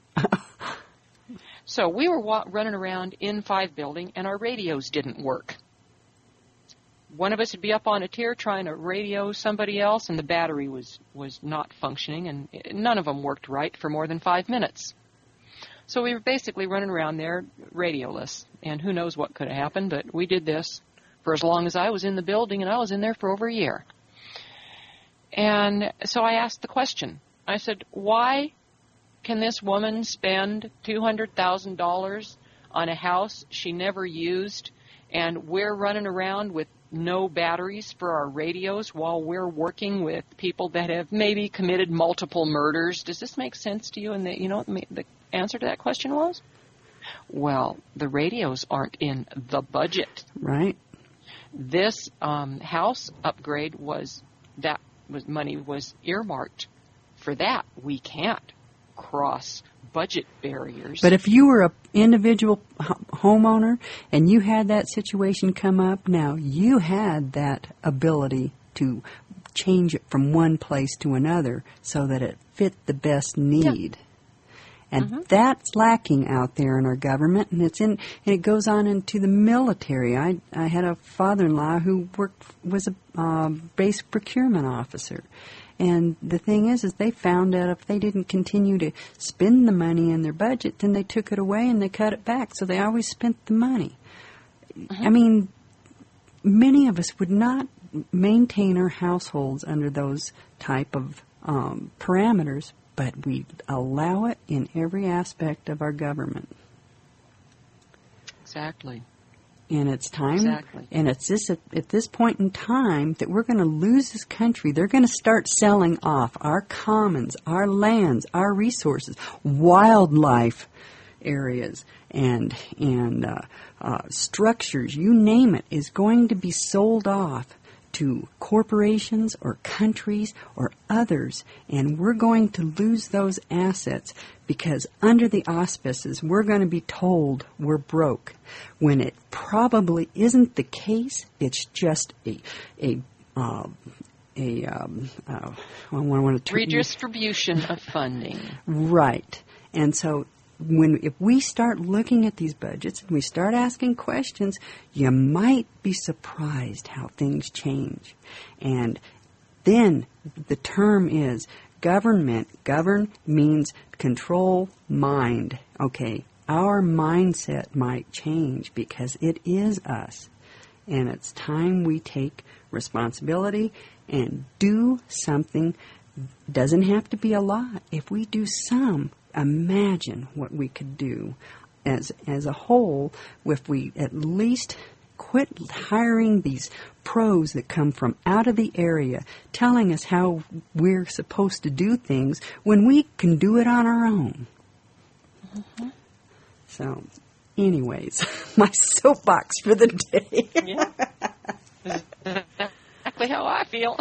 So we were running around in 5 building, and our radios didn't work. One of us would be up on a tier trying to radio somebody else, and the battery was not functioning, and none of them worked right for more than 5 minutes. So we were basically running around there radioless, and who knows what could have happened, but we did this for as long as I was in the building, and I was in there for over a year. And so I asked the question. I said, why can this woman spend $200,000 on a house she never used, and we're running around with no batteries for our radios while we're working with people that have maybe committed multiple murders? Does this make sense to you? And the answer to that question was, well, the radios aren't in the budget. Right. This house upgrade money was earmarked for that. We can't cross budget barriers. But if you were an individual homeowner and you had that situation come up, now you had that ability to change it from one place to another so that it fit the best need. Yeah. And that's lacking out there in our government, and it goes on into the military. I had a father-in-law who was a base procurement officer. And the thing is they found out if they didn't continue to spend the money in their budget, then they took it away and they cut it back. So they always spent the money. I mean, many of us would not maintain our households under those type of parameters, but we allow it in every aspect of our government. Exactly. And it's time, exactly. And it's at this point in time that we're going to lose this country. They're going to start selling off our commons, our lands, our resources, wildlife areas, and structures, you name it, is going to be sold off to corporations or countries or others, and we're going to lose those assets because under the auspices we're going to be told we're broke, when it probably isn't the case. It's just redistribution of funding. Right. And so if we start looking at these budgets and we start asking questions, you might be surprised how things change. And then the term is government. Govern means control mind. Okay, our mindset might change because it is us. And it's time we take responsibility and do something. Doesn't have to be a lot. If we do some, imagine what we could do as a whole if we at least quit hiring these pros that come from out of the area telling us how we're supposed to do things when we can do it on our own. So, anyways, my soapbox for the day. Yeah. Exactly how I feel.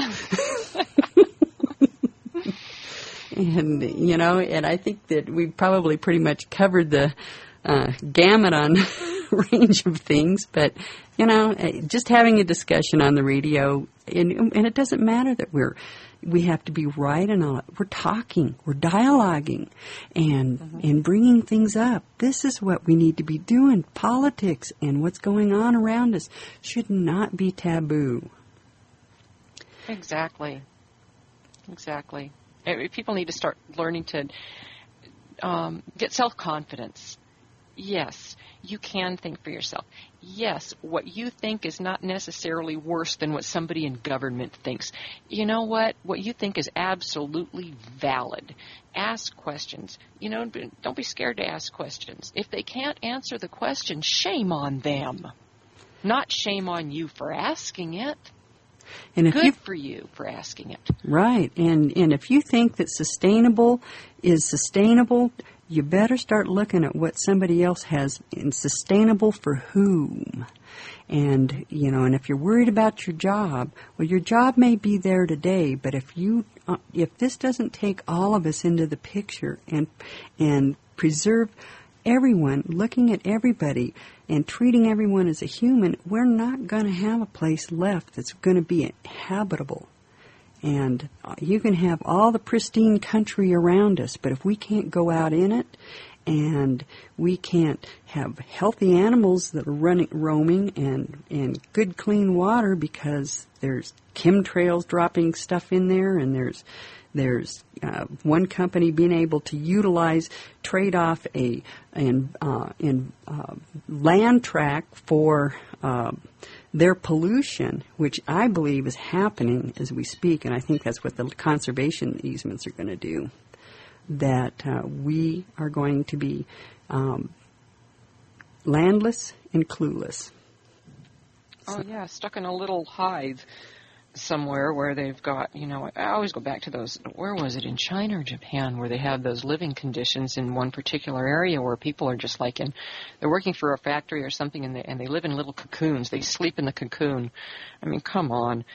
And, and I think that we probably pretty much covered the gamut on range of things. But, just having a discussion on the radio, and it doesn't matter that we have to be right and all. We're talking, we're dialoguing, and bringing things up. This is what we need to be doing. Politics and what's going on around us should not be taboo. Exactly. People need to start learning to get self-confidence. Yes, you can think for yourself. Yes, what you think is not necessarily worse than what somebody in government thinks. You know what? What you think is absolutely valid. Ask questions. Don't be scared to ask questions. If they can't answer the question, shame on them. Not shame on you for asking it. And if Good for you for asking it. Right. And if you think that sustainable is sustainable, you better start looking at what somebody else has in sustainable for whom. And, and if you're worried about your job, well, your job may be there today, but if this doesn't take all of us into the picture and preserve everyone, looking at everybody and treating everyone as a human, we're not going to have a place left that's going to be habitable. And you can have all the pristine country around us, but if we can't go out in it and we can't have healthy animals that are roaming and good clean water because there's chemtrails dropping stuff in there, and there's one company being able to utilize, trade off in land tract for their pollution, which I believe is happening as we speak, and I think that's what the conservation easements are going to do, that we are going to be landless and clueless. Oh, yeah, stuck in a little hive somewhere where they've got, I always go back to those, where was it, in China or Japan, where they have those living conditions in one particular area where people are just like they're working for a factory or something, and they live in little cocoons. They sleep in the cocoon. I mean, come on,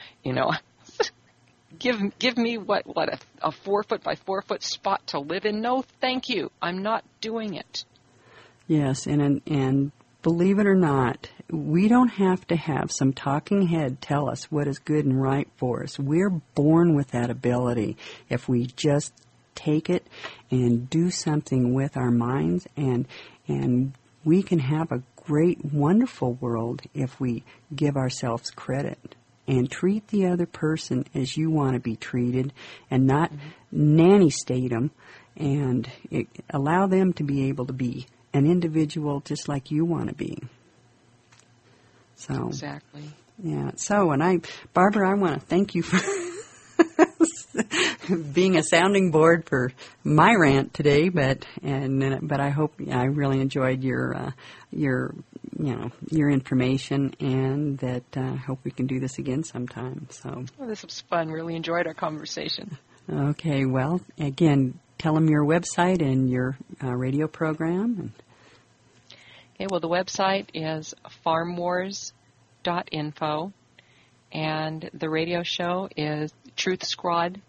give me what a 4 foot by 4 foot spot to live in? No, thank you. I'm not doing it. Yes, and believe it or not, we don't have to have some talking head tell us what is good and right for us. We're born with that ability if we just take it and do something with our minds, and we can have a great, wonderful world if we give ourselves credit and treat the other person as you want to be treated, and not nanny state them, and allow them to be able to be an individual just like you want to be. So Exactly. yeah. So, Barbara, I want to thank you for being a sounding board for my rant today. But I hope I really enjoyed your information, and that I hope we can do this again sometime. So. Well, this was fun. Really enjoyed our conversation. Okay. Well, again, tell them your website and your radio program. Okay. Well, the website is farmwars.info, and the radio show is Truth Squad.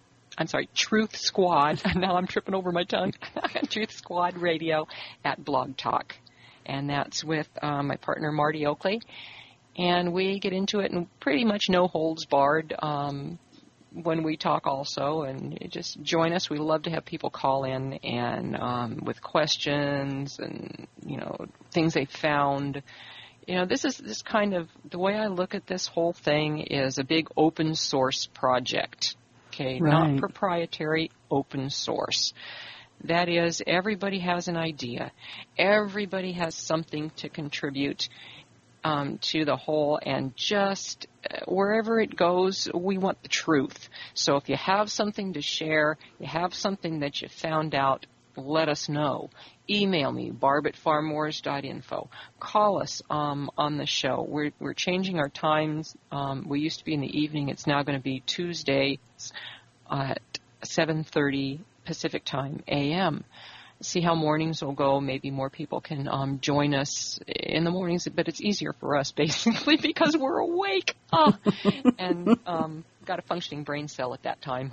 Now I'm tripping over my tongue. Truth Squad Radio at Blog Talk. And that's with my partner, Marty Oakley. And we get into it in pretty much no holds barred when we talk also. And just join us. We love to have people call in and with questions and, things they found. This is kind of, the way I look at this whole thing is a big open source project. Okay, right. Not proprietary, open source. That is, everybody has an idea. Everybody has something to contribute to the whole, and just wherever it goes, we want the truth. So if you have something to share, you have something that you found out, let us know. Email me, barb@farmwars.info. Call us on the show. We're changing our times. We used to be in the evening. It's now going to be Tuesdays at 7:30 Pacific Time, a.m. See how mornings will go. Maybe more people can join us in the mornings, but it's easier for us, basically, because we're awake. And got a functioning brain cell at that time.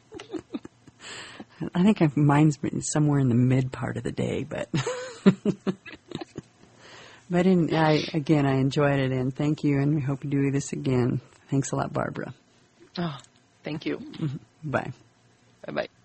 I think mine's been somewhere in the mid part of the day, but I enjoyed it, and thank you, and we hope you do this again. Thanks a lot, Barbara. Oh, thank you. Bye. Bye-bye.